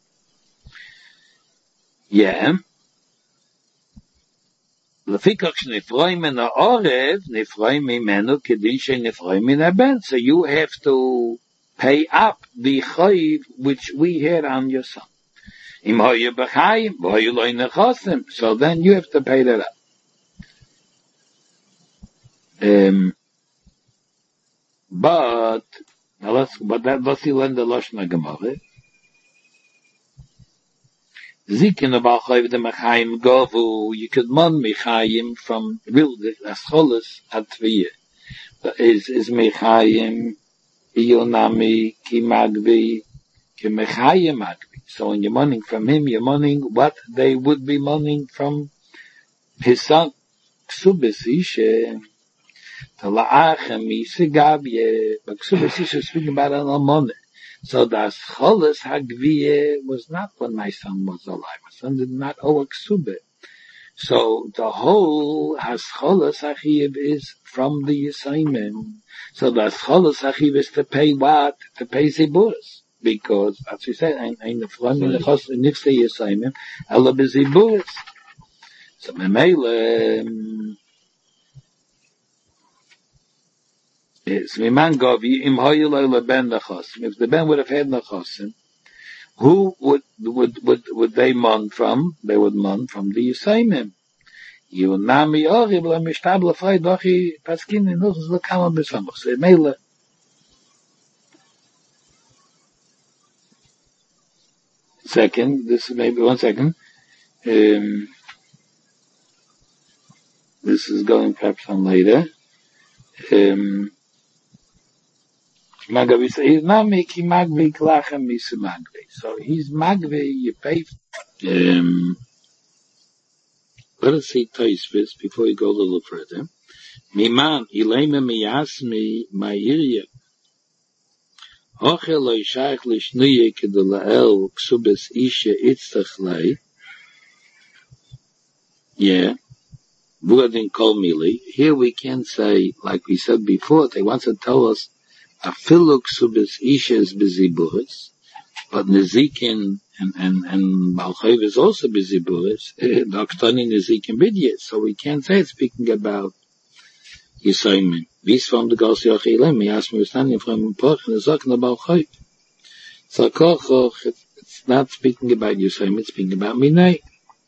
Yeah. Lefikach nifroim in the Orev, nifroim imenu kedin nifroim in ben. So you have to pay up the chayiv which we had on your son. Im hoye b'chayim, hoye loy nechosim. So then you have to pay that up. Um, but now let's, but that let's see learn the Lashon Gemara. Zikin about Chayv the Mechayim Govu, you could mon Mechayim from real Ascholas at Tviyah. Is, is Mechayim, Iyonami, Ki Magvi, Ki Mechayim Magvi. So when you're mourning from him, you're mourning what they would be mourning from his son. Ksubis Ishe, Tala'achem, Isigabye, but Ksubis Ishe is speaking about an Almoneh. So the Ascholas Hagviye was not when my son was alive. My son did not owe a ksubah. So the whole Ascholas Achiv is from the Yisayimim. So the Ascholas Achiv is to pay what? To pay Ziburas. Because, as we said, ein nefroim in the chos nifse Yisayimim, ela beziburas. So memele, If the ben would have had nechosim, who would would would would they mon from? They would mon from the Yisayimim. You nami orib la mishtabla fay dochi paskin inuchus lekama b'samach. So mele. Second, this is maybe one second. Um, this is going perhaps on later. Um, Magavi says, he's not making magvi klachem misu magvi. So he's magvi, you pay. Um, let us see Taisvis before we go a little further. Miman, ilema miyasmi ma'irya. Hoche lo yishayach lishnuye kedulael ksubes isha itztachlei. Yeah. Buadin kol mili. Here we can say, like we said before, they want to tell us Afilu ksubes isha is beziburis, but Nezikin and, and, and Baal Chayv is also beziburis, Doktani Nezikin bidyet. So we can't say it's speaking about Yisayimim. Vis from the Gos Yochilem, he asked me, we're standing from Poch, and it's talking about Chayv. So Kochoch, it's not speaking about Yisayimim, it's speaking about Minay.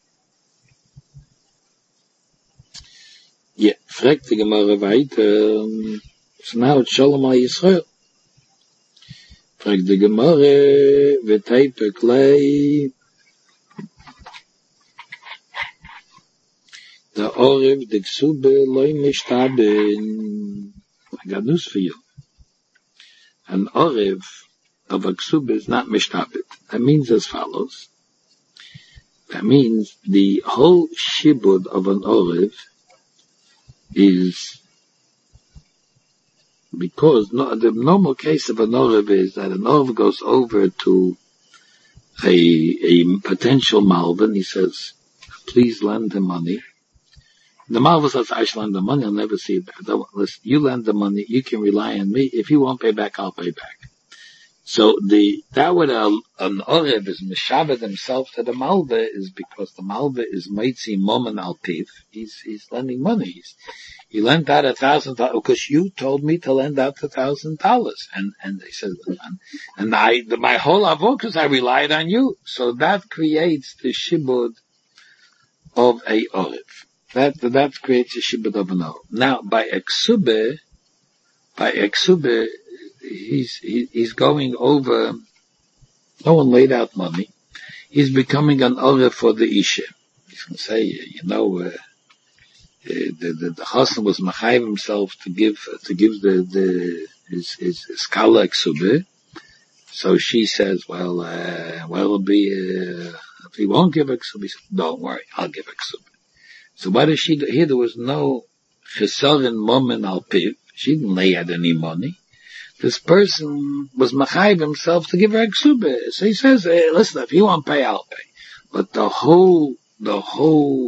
Yeah, fragt die Gemara weiter, um, so now it's Shalom HaYisrael. Fragt die Gemara, v'teipe klei, the Oriv, the Ksube, loy mishtaben. I got news for you. An Oriv of a Ksube is not mishtabet. That means as follows. That means the whole shibud of an Oriv is because no, the normal case of an Oriv is that an Oriv goes over to a, a potential Malvin. He says, please lend him money. The Malva says, I shall lend the money, I'll never see it back. Don't, listen, you lend the money, you can rely on me. If you won't pay back, I'll pay back. So the, that would, uh, an Orev is Meshaved himself to the Malva is because the Malva is Meitzi Momen Altiv. He's, he's lending money. He's, he lent out a thousand dollars because you told me to lend out a thousand dollars. And, and they said, and, and I, the, my whole avokas, I relied on you. So that creates the shibud of a Orev. That, that creates a shibud of an Orev. Now, by Eksube, by Eksube, he's, he, he's going over, no one laid out money. He's becoming an Orev for the Isha. He's going to say, you know, uh, Uh, the the, the Chassan was machayev himself to give to give the the his his, his kala eksube. So she says, well, uh, well, it'll be uh, if he won't give eksube, he said, don't worry, I'll give eksube. So what does she do? Here there was no chesaron momen al piv. She didn't lay out any money. This person was machayev himself to give her eksube. So he says, hey, listen, if you won't pay, I'll pay. But the whole the whole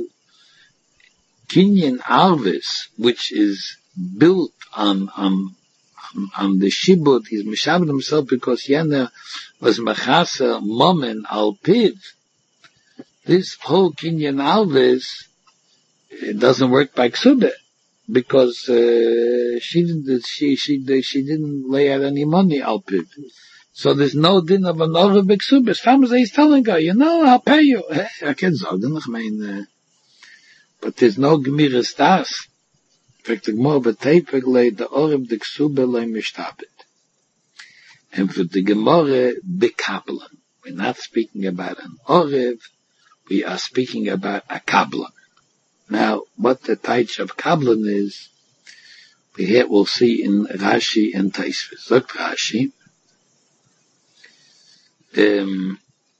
Kinyan Arvis, which is built on, on, on, on the Shibud, he's Meshaved himself because Yana was Mechasa Momen Al Piv. This whole Kinyan Arvis, it doesn't work by Ksube, because, uh, she didn't, she, she, she didn't lay out any money Al Piv. So there's no din of an Orev Ksube. As he's telling her, you know, I'll pay you. I can't say, I mean, uh, but there's no Gemiras Das. In fact, the Gemara b'teipek lei the Orev the Ksube lei mishtabit. And for the Gemara b'kablan. We're not speaking about an Orev, we are speaking about a kablan. Now, what the type of kablan is, we here will see in Rashi and Taisvis. Look, Rashi. Um,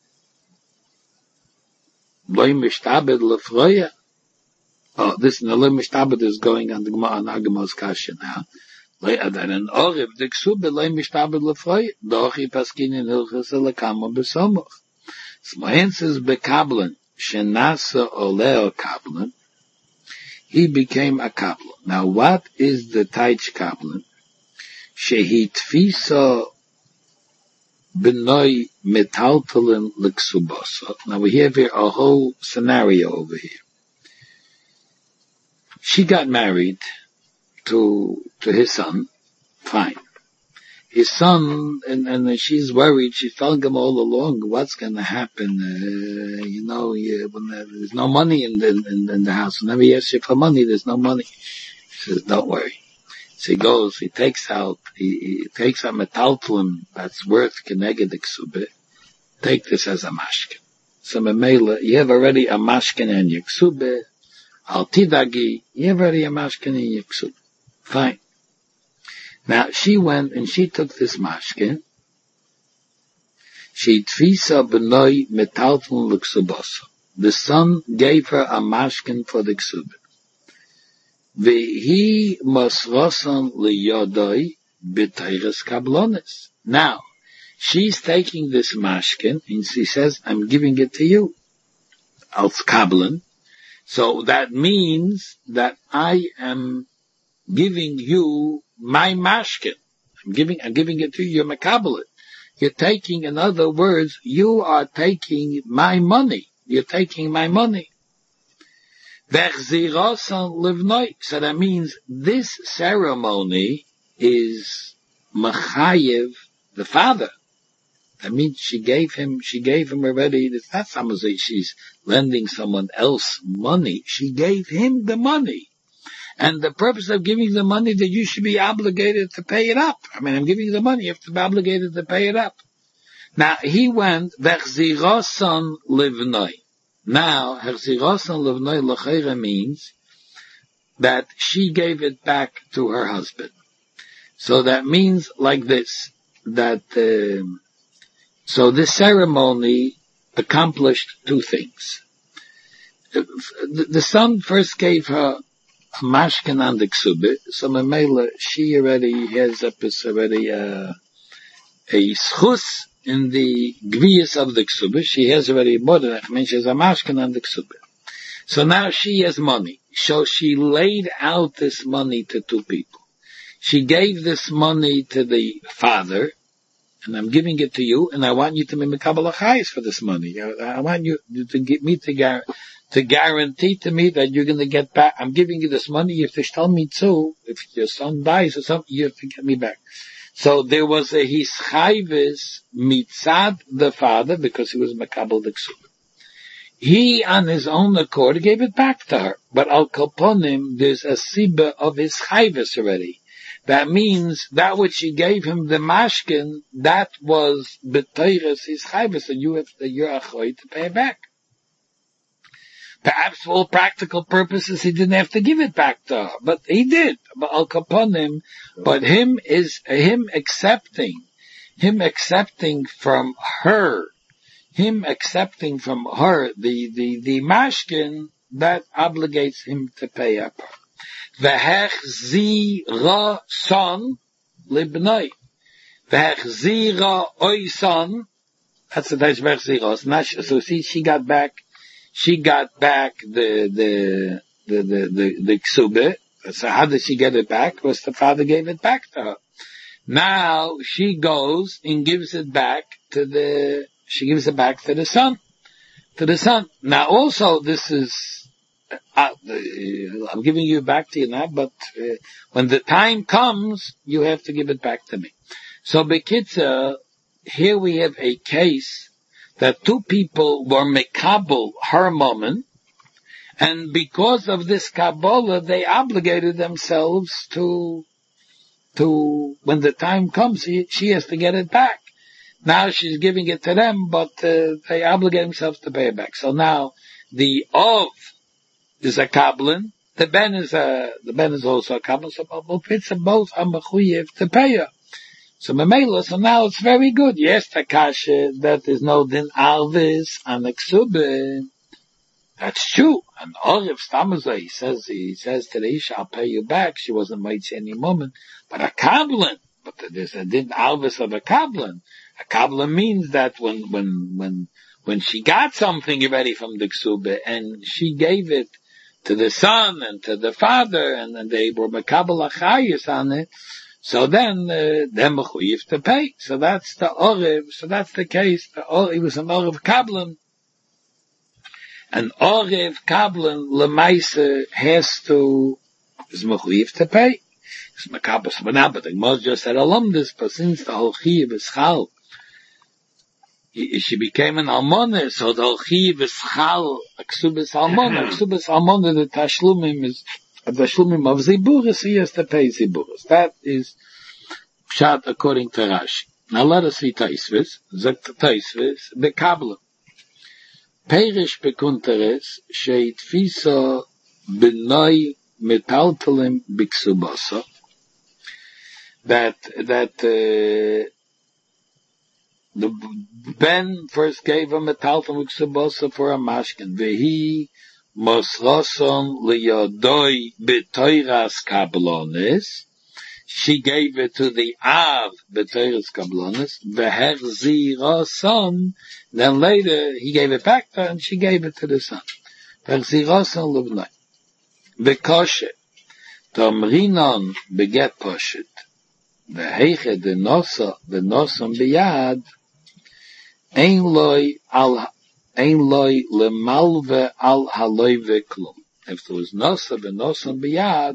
lei mishtabit lefroya. Oh, this Nalim Mishtabed is going on the Gemara on Agamos Kasha now. That an Orev the Ksube lei Mishtabed lefroy dochi paskin in Hilchas lekama besomoch. So my answer is bekablan shenasa oleo kablan. He became a kablan. Now, what is the taich kablan? Shehi tfisa benoi metaltalin leksubosa. Now we have here a whole scenario over here. She got married to to his son. Fine. His son, and, and she's worried. She's telling him all along what's going to happen. Uh, you know, yeah, when there's no money in the, in, in the house. Whenever he asks you for money, there's no money. She says, don't worry. So he goes, he takes out, he, he takes out metaltlum that's worth keneged ksube. Take this as a mashkin. So memela, you have already a mashkin and your ksube. Al tidagi, you have already a mashkin and your ksube. Fine. Now, she went and she took this mashkin. She tfisa benoi metaltlum l'ksubasa. The son gave her a mashkin for the ksube. Vehi masrosan liyodoi b'teiras kablonis. Now, she's taking this mashkin and she says, I'm giving it to you. Als kablon. So that means that I am giving you my mashkin. I'm giving, I'm giving it to you, you're makabelit. You're taking, in other words, you are taking my money. You're taking my money. So that means this ceremony is machayev, the father. That means she gave him, she gave him already, it's not someone say she's lending someone else money. She gave him the money. And the purpose of giving the money that you should be obligated to pay it up. I mean, I'm giving you the money, you have to be obligated to pay it up. Now, he went, Vechzirosan livnoi. Now, Vechzirosan livnoi l'cheira means that she gave it back to her husband. So that means like this, that, uh, so this ceremony accomplished two things. The, the son first gave her a mashkin and the ksube, so Mamela, she already has a already uh, a schus in the gvias of the ksube. She has already more than that. I mean, she has a mashkin and the ksube. So now she has money. So she laid out this money to two people. She gave this money to the father, and I'm giving it to you, and I want you to be mekabel achayis for this money. I, I want you to get me to, gar- to guarantee to me that you're going to get back. I'm giving you this money. You have to tell me too. If your son dies or something, you have to get me back. So there was a hischayvis mitzad the father because he was mekabel the ksuba. He, on his own accord, gave it back to her. But al kaponim, there's a siba of his chayvis already. That means that which she gave him, the mashkin, that was b'teiras his chayvis, and you have, you're achoy to pay it back. Perhaps for all practical purposes, he didn't have to give it back to her, but he did. But al kaponim, but him is, him accepting, him accepting from her, him accepting from her the, the, the mashkin, that obligates him to pay up her. V'hechzira son libnei. V'hechzira oy son. That's the Daish v'hechzira. So see, she got back, she got back the, the, the, the, the, the ksube. So how did she get it back? Because the father gave it back to her. Now she goes and gives it back to the, she gives it back to the son. To the son. Now also this is, Uh, I'm giving you back to you now, but uh, when the time comes, you have to give it back to me. So, Bekitza, here we have a case that two people were mekabel her moment, and because of this Kabbalah, they obligated themselves to, to, when the time comes, she, she has to get it back. Now she's giving it to them, but uh, they obligate themselves to pay it back. So now, the of is a kablan, the ben is a, the ben is also a kablan, so both both are mechuyev to pay her. So memela, so now it's very good. Yes, takashe, that is no din alvis an ksube. That's true. And Oriv Stamaza, he says, he says to the Isha, I'll pay you back. She wasn't made any moment. But a kablan, but there's a din alvis of a kablan. A kablan means that when, when, when, when she got something already from the ksube and she gave it to the son and to the father, and then they were mekabel achayis on it, so then uh, they're mechuyev to pay. So that's the Oriv, so that's the case. The Oriv, it was an Oriv Kablan. An Oriv Kablan, Lemaise, has to, is mechuyev to pay. It's mekabel, but now, but the Gemara just said alumnus, but since the whole chiv is chal, she became an almona, so the chiv is chal, aksubis almona, aksubis almona, the tashlumim is, the tashlumim of ziburis, he has to pay ziburis. That is pshat according to Rashi. Now let us see Taisvis, zakt Taisvis, bekabla. Perish bekunteres, sheit fisa benoi metaltalim biksubasa, that, that, uh, the Ben first gave him a talfim uksubosa for a mashkin. Vehi mosroson liyodoi betoiras kablonis. She gave it to the Av betoiras kablonis. Vehechzira son. Then later he gave it back to her and she gave it to the son. Vehechzira son lubnai. Vekoshet. Tomrinon beget poshet. Veheche de nosa, de nosan biyad. Ein loy al, ein loy lemalve al haloyve klum. If there was nosa v'nosan biyad,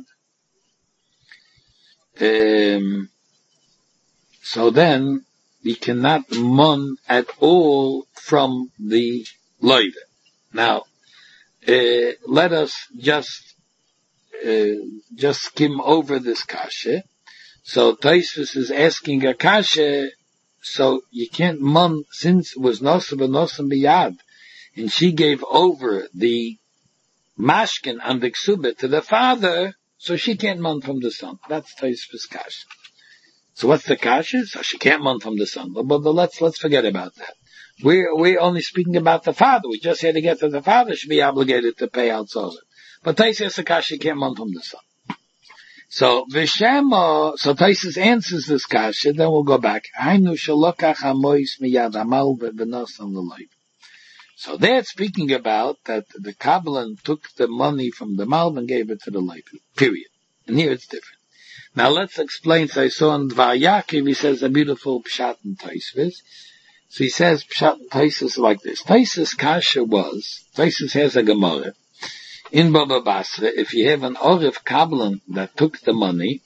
um, so then we cannot mon at all from the loyve. Now, uh, let us just, uh, just skim over this kasha. So Taisvis is asking a kasha, so you can't mon, since it was Nosam and Nosam Biyad, and she gave over the mashkin and the ksubit to the father, so she can't mon from the son. That's Taisvis kasha. So what's the kasha? So she can't mon from the son. But, but, but let's, let's forget about that. We're, we're only speaking about the father. We just had to get to the father should be obligated to pay out Zohar. But Taisvis kasha can't mon from the son. So Vishema, so Taisus answers this kasha, then we'll go back. Hainu shalokach hamois miyad amal v'nosan l'loiv. So they're speaking about that the Kabbalan took the money from the Malv and gave it to the Levi. Period. And here it's different. Now let's explain. So I saw in Dvar Yaakov, he says a beautiful Pshat and Tosfos. So he says Pshat and Tosfos like this. Tosfos Kasha was, Tosfos has a Gemara. In Baba Basra, if you have an Orif Kabbalan that took the money,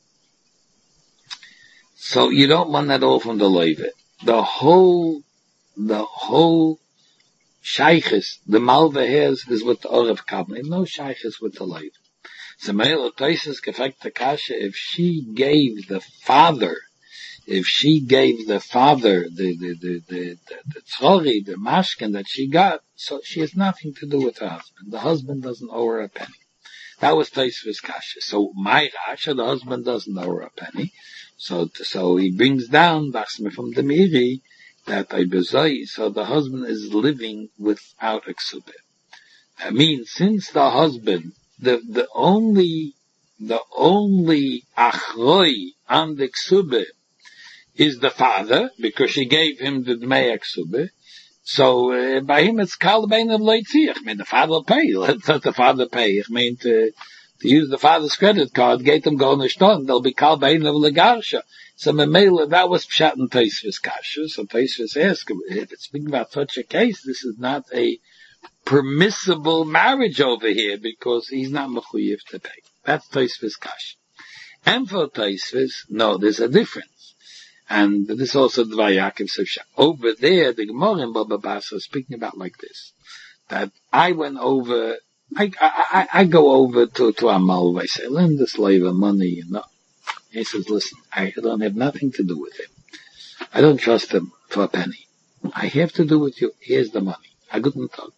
so you don't want that all from the Levi. The whole, the whole Shaykhis, the Malva has, is with the Orif Kabbalan. No Shaykhis with the Levi. So Me'el Tosfos gefragt the Kasha, if she gave the father, if she gave the father the, the, the, the, the, the tzori, the mashkin that she got, so she has nothing to do with her husband. The husband doesn't owe her a penny. That was Tosfos Kasha. So my Rasha, the husband doesn't owe her a penny. So, so he brings down, Bachsme from the Miri, that I bezoi, so the husband is living without a ksubah. I mean, since the husband, the, the only, the only achroi on the ksubah is the father, because she gave him the dmei ksubah. So, uh, by him it's kal bein of leitziach. I mean, the father will pay. Let, let the father pay. I mean, to, to use the father's credit card, get them going to shton, they'll be kal bein of legarsha. So, memela, that was Pshat and Tosfos Kasha. So, Tosfos asked, if it's speaking about such a case, this is not a permissible marriage over here, because he's not mechuyev to pay. That's Tosfos Kasha. And for Tosfos, no, there's a difference. And this also Dvar Yaakov says, over there, the Gemara in Baba Basra is speaking about like this, that I went over, I, I, I go over to, to Amal, I say, lend this slaver money, you know. He says, listen, I don't have nothing to do with him. I don't trust him for a penny. I have to do with you. Here's the money. I couldn't talk.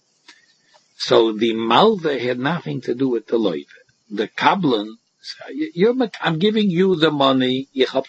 So the Malva had nothing to do with the Loive. The Kabbalan, you're, I'm giving you the money,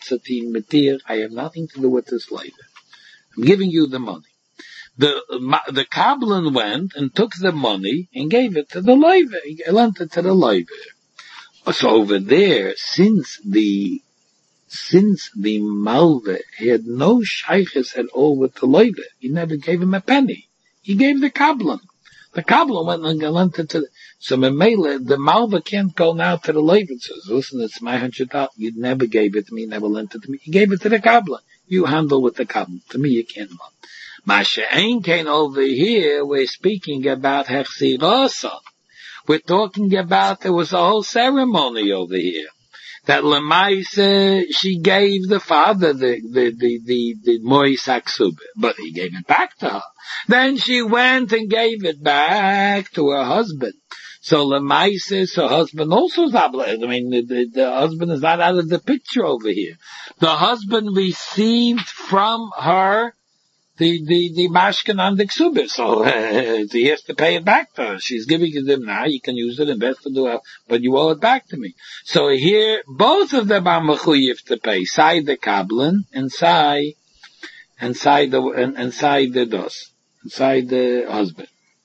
I have nothing to do with this Loive. I'm giving you the money. The, the Kabbalan went and took the money and gave it to the Loive. He lent it to the Loive. So over there, since the, since the Malva had no shaykhs at all with the Loive, he never gave him a penny. He gave the Kabbalan. The Kabbalan went and lent it to the, so Memele, the Malva can't go now to the Loive and says, listen, it's my hundred dollars. You never gave it to me, never lent it to me. You gave it to the Kabbalan. You handle with the Kabbalan. To me, you can't lend. Masha Ein came over here, we're speaking about Hechzirasa. We're talking about, there was a whole ceremony over here. That Lemaise, she gave the father the, the, the, the, the Mois Aksubah, but he gave it back to her. Then she went and gave it back to her husband. So Lemaise, her husband also is obligated. I mean, the, the, the husband is not out of the picture over here. The husband received from her the, the, the mashkin and the ksubah. So, uh, he has to pay it back to her. She's giving it to him now. You can use it, invest it, do it, but you owe it back to me. So here, both of them are mechuyev to pay. Sai the Kabbalan and Sai, and Sai the, and, and Sai the dos. And Sai the husband.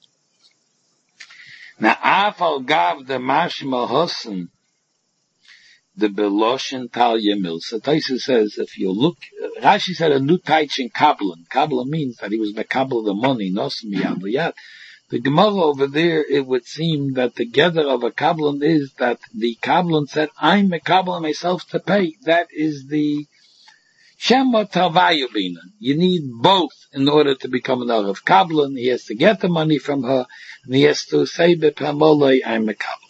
Now, Afal gav the mashma hosen, the Beloshin Talya Milsa. Taisa says, if you look, Rashi said a new taich in Kabbalan. Kabbalan means that he was Mekabel the money, Nosim Yavayat. The Gemara over there, it would seem that the gather of a Kabbalan is that the Kabbalan said, I'm Mekabel myself to pay. That is the Shema Tavayu Bina. You need both in order to become an Arav Kabbalan. He has to get the money from her, and he has to say, Bepamolei, I'm Mekabel.